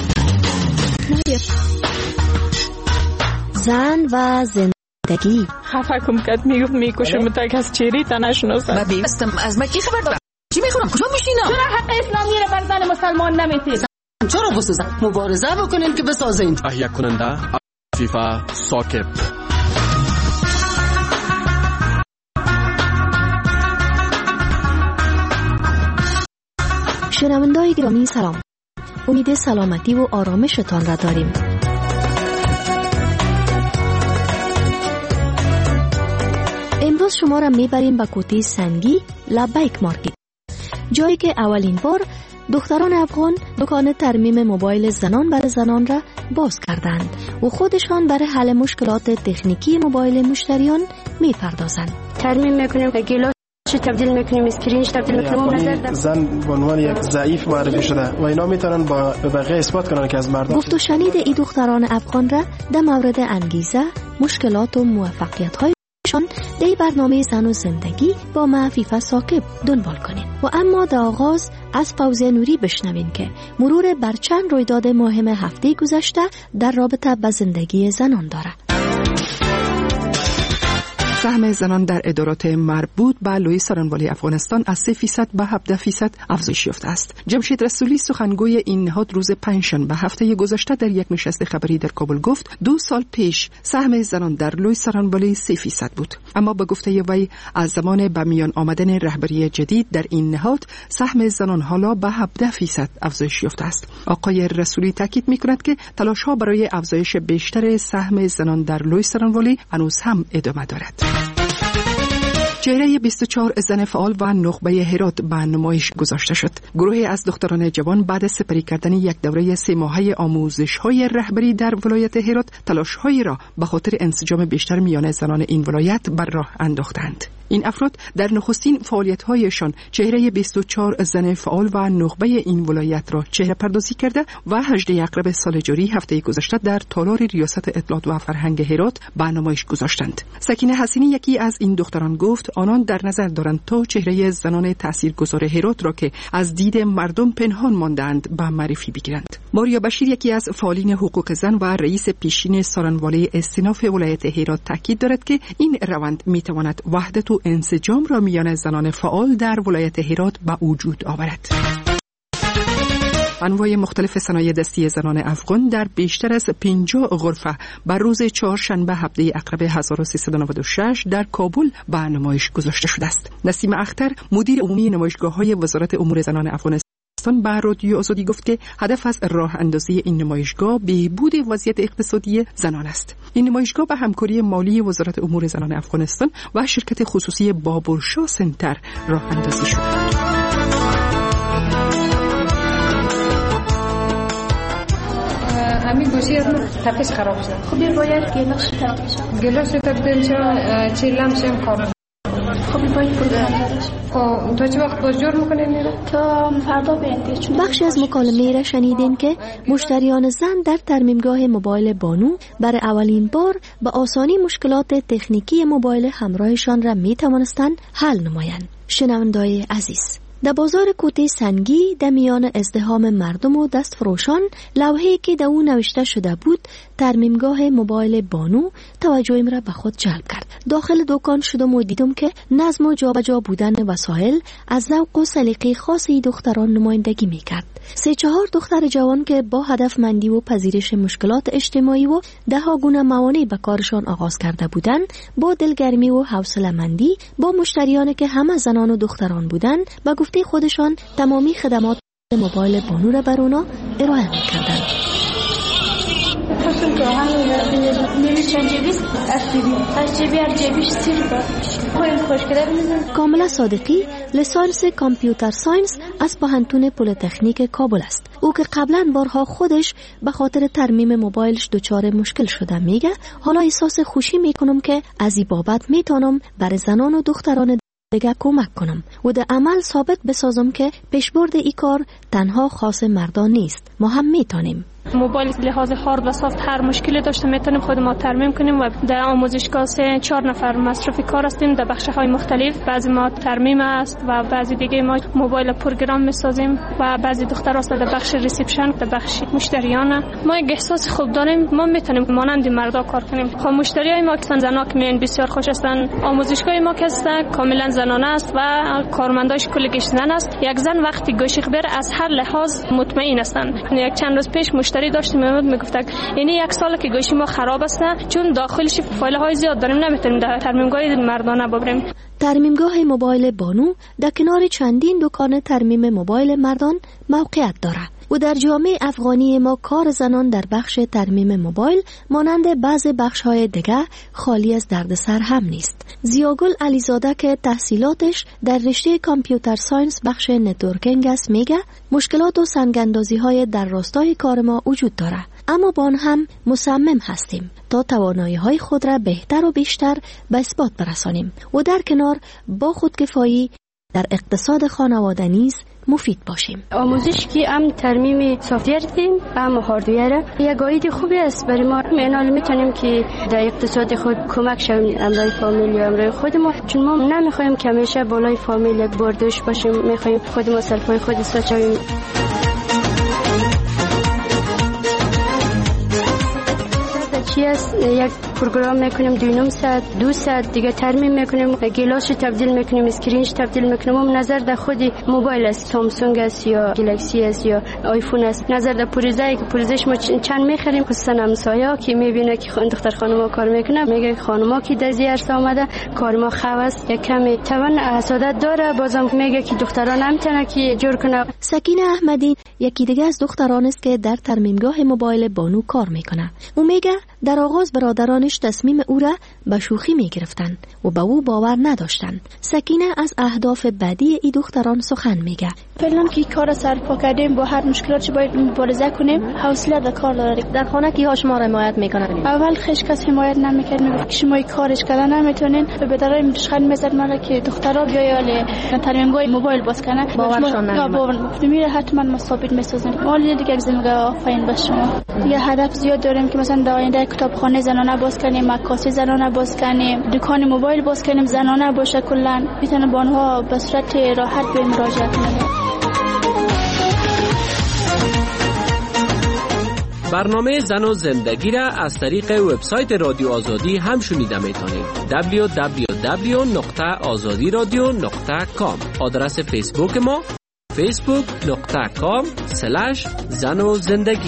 زن و زندگی. خفه کم کرد میگفت میکشم تا که از چهره تا نشناسم. من بیستم از مکی خبر دارم. چی میخونم کجا میشینم؟ چرا حق اسلامی رو بر زن مسلمان نمیتید؟ چرا بسازم؟ مبارزه بکنین که بسازین. تهیه کننده عفیفه ثاقب. شنونده‌های گرامی سلام. امید سلامتی و آرامشتان را داریم. امروز شما را میبریم به کوته سنگی لبیک مارکت، جایی که اولین بار دختران افغان دکان ترمیم موبایل زنان برای زنان را باز کردند و خودشان برای حل مشکلات تکنیکی موبایل مشتریان میپردازند. ترمیم میکنیم، گلاس تبدیل میکنیم، اسکرینش تبدیل میکنیم. زن به عنوان یک ضعیف معرفی شده و اینا میتونن با بقیه اثبات کنن که از مردان. گفت و شنید این دختران افغان را در مورد انگیزه، مشکلات و موفقیت شان در برنامه زن و زندگی با عفیفه ثاقب دنبال کنین. و اما در آغاز از فوزیه نوری بشنوین که مرور بر چند رویداد مهم هفته گذشته در رابطه با زندگی زنان داره. سهم زنان در ادارات مربوط به لوی سرانوالی افغانستان از 3% به 17% افزایش یافته است. جمشید رسولی سخنگوی این نهاد روز پنجشنبه هفته گذشته در یک نشست خبری در کابل گفت 2 سال پیش سهم زنان در لوی سرانوالی 3% بود، اما به گفته وی از زمان به میان آمدن رهبری جدید در این نهاد سهم زنان حالا به 17% افزایش یافته است. آقای رسولی تاکید می‌کند که تلاش‌ها برای افزایش بیشتر سهم زنان در لوی سرانوالی هنوز هم ادامه دارد. چهره 24 زن فعال و نخبه هرات به نمایش گذاشته شد. گروهی از دختران جوان بعد از سپری کردن یک دوره 3 ماهه آموزش‌های رهبری در ولایت هرات تلاش‌هایی را به خاطر انسجام بیشتر میان زنان این ولایت بر راه انداختند. این افراد در نخستین فعالیت‌هایشان چهره 24 زن فعال و نخبه این ولایت را چهره پردازی کرده و 18 اکتبر سال جاری هفته گذشته در تالار ریاست اطلاعات و فرهنگ هرات به نمایش گذاشتند. سکینه حسینی یکی از این دختران گفت آنان در نظر دارند تا چهره زنان تاثیرگذار هرات را که از دید مردم پنهان ماندند به معرفی بگیرند. ماریا بشیر یکی از فعالین حقوق زن و رئیس پیشین سارنواله استیناف ولایت هرات تاکید دارد که این روند میتواند وحدت و انسجام را میان زنان فعال در ولایت هرات به وجود آورد. انواع مختلف صنایع دستی زنان افغان در بیشتر از 50 غرفه بر روز چهارشنبه هفته اکتبر 1396 در کابل به نمایش گذاشته شده است. نسیم اختر مدیر عمومی نمایشگاه‌های وزارت امور زنان افغانستان به رادیو آزادی گفت که هدف از راه اندازی این نمایشگاه بهبود وضعیت اقتصادی زنان است. این نمایشگاه به همکاری مالی وزارت امور زنان افغانستان و شرکت خصوصی بابرشاه سنتر راه اندازی شده. همین گوشی از تپش خراب شد. خب باید گلاس تبدیل شه. گلاس تبدیل شه، چیلم شم کار. خب باید پروگرامش. خب تا چه وقت باز جور میکنین میره؟ تا فردا بیاین. بخشی از مکالمه را شنیدین که مشتریان زن در ترمیمگاه موبایل بانو برای اولین بار به آسانی مشکلات تکنیکی موبایل همراهشان را می توانستند حل نمایند. شنونده‌های عزیز، در بازار کوته سنگی در میان ازدحام مردم و دستفروشان لوحه‌ای که در اون نوشته شده بود ترمیمگاه موبایل بانو توجهم را به خود جلب کرد. داخل دکان شدم و دیدم که نظم و جابجا بودن وسایل از ذوق و سلیقه خاصی دختران نمایندگی میکرد. 3-4 دختر جوان که با هدفمندی و پذیرش مشکلات اجتماعی و ده‌ها گونه موانع به کارشان آغاز کرده بودند، با دلگرمی و حوصله‌مندی با مشتریانی که همه زنان و دختران بودند و گفته خودشان تمامی خدمات موبایل بانو را بر اونا ارائه می‌کردند. کاملا صادقی لیسانس کامپیوتر ساینس از پوهنتون پلی‌تکنیک کابل است. او که قبلا بارها خودش به خاطر ترمیم موبایلش دچار مشکل شده میگه حالا احساس خوشی میکنم که از این بابت میتونم برای زنان و دختران دیگه کمک کنم و در عمل ثابت بسازم که پیشبرد این کار تنها خاص مردان نیست، ما هم میتونیم. موبایل لحاظ هارد و سافت هر مشکلی داشته میتونیم خود ما ترمیم کنیم و در آموزشگاه 3-4 نفر مصرف کار هستیم در بخش‌های مختلف. بعضی ما ترمیم است و بعضی دیگه ما موبایل پروگرام میسازیم و بعضی دخترها است در بخش ریسپشن، در بخش مشتریان. ما یک احساس خوب داریم، ما میتونیم مانند مردا کار کنیم. خب مشتریای ما که زنا که میان بسیار خوش هستن. آموزشگاه ما که است کاملا زنانه است و کارمنداش کلش زن است. یک زن وقتی گوشیخ بره از هر لحاظ مطمئن هستن. یک چند روز پیش مشتری داشتیم میگفت این یک سال که گوشی ما خراب است چون داخلش فایل های زیاد داریم نمیتونیم در ترمیمگاه مردانه ببریم. ترمیمگاه موبایل بانو در کنار چندین دکان ترمیم موبایل مردان موقعیت دارد و در جامعه افغانی ما کار زنان در بخش ترمیم موبایل مانند بعض بخش‌های دیگر خالی از دردسر هم نیست. زیاگل علیزاده که تحصیلاتش در رشته کامپیوتر ساینس بخش نتورکینگ است میگه مشکلات و سنگ‌اندازی‌های در راستای کار ما وجود داره، اما با آن هم مصمم هستیم تا توانایی‌های خود را بهتر و بیشتر به اثبات برسانیم و در کنار با خودکفایی در اقتصاد خانواده نیز مفید باشیم. آموزش که هم ترمیم سافت‌ور دیم هم هاردویر یک ایده خوبی است برای ما. منال میتونیم که در اقتصاد خود کمک شویم امرای فامیل یا امرای خود ما، چون ما نمیخوایم که همیشه بالای فامیل یک بردوش باشیم، میخوایم خود ما سرپای خود ایستاد شویم. یک پروگرام میکنیم 2.5 ساعت 2 ساعت دیگه ترمیم میکنیم، گلاسش تبدیل میکنیم، اسکرینش تبدیل میکنیم. هم نظر در خود موبایل است، سامسونگ است یا گلکسی است یا آیفون است، نظر در پروژه‌ای که پروژهش ما چند میخریم. خصوصا همسایه‌ها که میبینه که دختر خانم‌ها کار میکنه میگه خانم‌ها که در زیرس آمده کار ما خواست یک کمی توان حسادت داره، بازم میگه که دختران نمیتونه که جور کنه. سکینه احمدی یکی دیگه از دختران است که در ترمیمگاه موبایل بانو کار میکنه. او میگه در آغاز برادرانش تصمیم او را به شوخی می گرفتن و به او باور نداشتن. سکینه از اهداف بعدی ای دختران سخن میگه. فعلا که کار سرپا کردیم با هر مشکلاتی باید مبارزه کنیم، حوصله در کار داریم. در خانه کی‌ها شما را حمایت میکنن؟ اول خیلی کس حمایت نمیکرد، میگفت شما کارش کردن نمیتونین. به درای مشخص میزد مرا که دخترها بیایال ترمیمگاه موبایل باز کنن. باورشون نمیاد. باور میره حتما ما ثابت میسازیم. مالی دیگه زندگی آفرین به شما. یه هدف زیاد داریم که مثلا در آینده کتابخانه زنانه باز کنیم، مکاتب زنانه باز کنیم، دکان موبایل باز کنیم زنانه باشه، کلا میتونه با آنها به صورت راحت به مراجعه کنیم. برنامه زن و زندگی را از طریق وبسایت رادیو آزادی هم شنیده میتونید. www.azadiradio.com. آدرس فیسبوک ما facebook.com/زن و زندگی.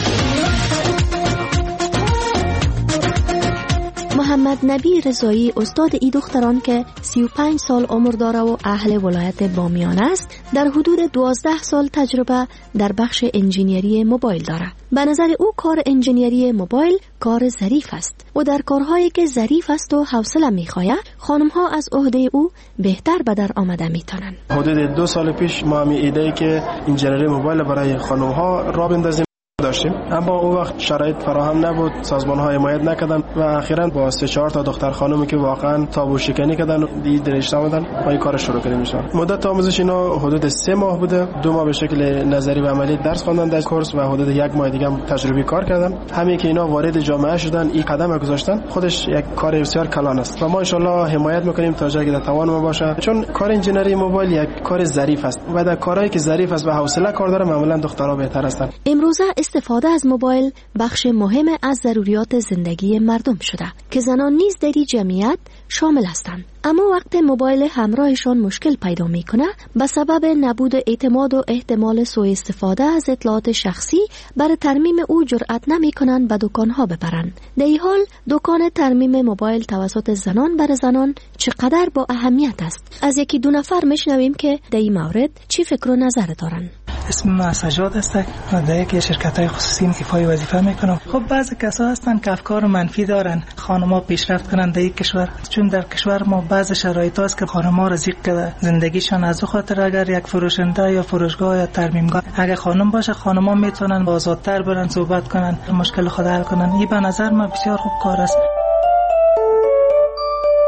محمد نبی رضایی استاد ای دختران که 35 سال عمر داره و اهل ولایت بامیان است، در حدود 12 سال تجربه در بخش انجینیری موبایل داره. به نظر او کار انجینیری موبایل کار ظریف است و در کارهایی که ظریف است و حوصله میخواه خانمها از عهده او بهتر به در آمده میتونن. حدود 2 سال پیش ما می ایده که انجینیری موبایل برای خانمها راه بندازیم داشتیم، اما اون وقت شرایط فراهم نبود، سازمان‌ها حمایت نکردن و اخیراً با 3-4 تا دختر خانمی که واقعاً تابو شکنی کردن دید رشته آمدن ما این کار شروع کردیم. مدت آموزش اینا حدود 3 ماه بوده، 2 ماه به شکل نظری و عملی درس خواندن در کورس و حدود 1 ماه دیگه هم تجربی کار کردن. همین که اینا وارد جامعه شدن، این قدم گذاشتن، خودش یک کار بسیار کلان است و ما ان شاء الله حمایت می‌کنیم تا جایی که در توان ما باشه، چون کار انجینری موبایل یک کار ظریف است و در کارهایی که ظریف است و حوصله کار داره معمولاً دخترها بهتر هستند. امروزه استفاده از موبایل بخش مهم از ضروریات زندگی مردم شده که زنان نیز در این جمعیت شامل هستند. اما وقت موبایل همراهشان مشکل پیدا میکنه به سبب نبود اعتماد و احتمال سوء استفاده از اطلاعات شخصی برای ترمیم او جرأت نمیکنن به دکانها ببرن. در این حال دکان ترمیم موبایل توسط زنان برای زنان چقدر با اهمیت است. از 1-2 نفر میشنویم که در این مورد چی فکر و نظر دارن. اسم ما سجاد است و در یکی شرکت‌های خصوصی ایفای وظیفه میکنم. خب بعضی کسا هستن که افکار منفی دارن خانم‌ها پیشرفت کنن در این کشور، چون در کشور ما بعض شرایط هست که خانم‌ها رزق کرده زندگیشان. از خاطر اگر یک فروشنده یا فروشگاه یا ترمیمگاه اگر خانم باشه، خانم‌ها میتونن آزادتر برن صحبت کنن، مشکل خود حل کنن. این به نظر من بسیار خوب کار است.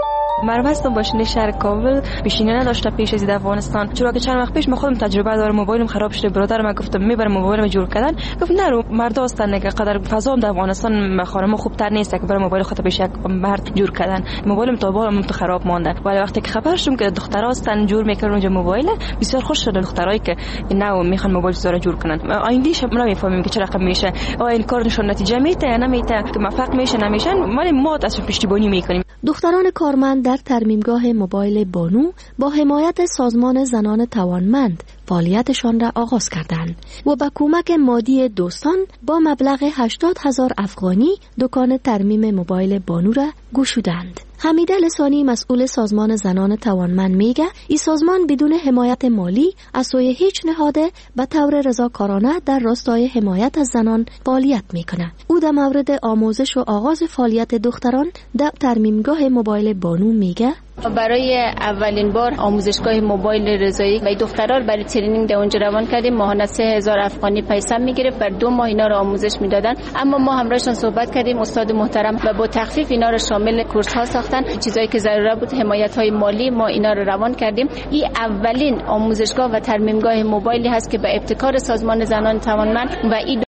مرمستم باشنده شهر کابل پیشینه نداشته پیش از افغانستان، چرا که چند وقت پیش من خودم تجربه دارم، موبایلم خراب شده، برادرم گفتم میبرم موبایلم جور کردن، گفت نرو، مردا هستن که قدر فضا در افغانستان خانم خوبتر نیست که برای موبایل خود پیش یک مرد جور کردن، موبایلم تا بالم تو خراب مانده. ولی وقتی که خبر شدم که دخترها هستن جور میکنن اونجا موبایل، بسیار خوش شدم دخترایی که نه میخوان موبایل زورا جور کنن. آیندهش نمیفهمیم که چرا رقم میشه، این کار نشون نتیجه میده یا نمیده، که موفق میشه نمیشن، ولی ما از پشتیبانی میکنیم. دختران کارمند در ترمیمگاه موبایل بانو با حمایت سازمان زنان توانمند فعالیتشان را آغاز کردند و با کمک مادی دوستان با مبلغ 80,000 افغانی دکان ترمیم موبایل بانو را گشودند. حمیده لسانی مسئول سازمان زنان توانمند میگه این سازمان بدون حمایت مالی از سوی هیچ نهاده به طور رضاکارانه در راستای حمایت از زنان فعالیت میکنه. او در مورد آموزش و آغاز فعالیت دختران در ترمیمگاه موبایل بانو میگه برای اولین بار آموزشگاه موبایل رضایی و دختران برای ترینینگ در اونجا روان کردیم. ماهانه 3,000 افغانی پیسه میگرفت، بر 2 ماه اینا رو آموزش میدادن. اما ما همراهشون صحبت کردیم، استاد محترم و با تخفیف اینا رو شامل کورس ها ساختن. چیزایی که ضروری بود حمایت های مالی ما اینا رو روان کردیم. این اولین آموزشگاه و ترمیمگاه موبایلی هست که به ابتکار سازمان زنان توانمند و این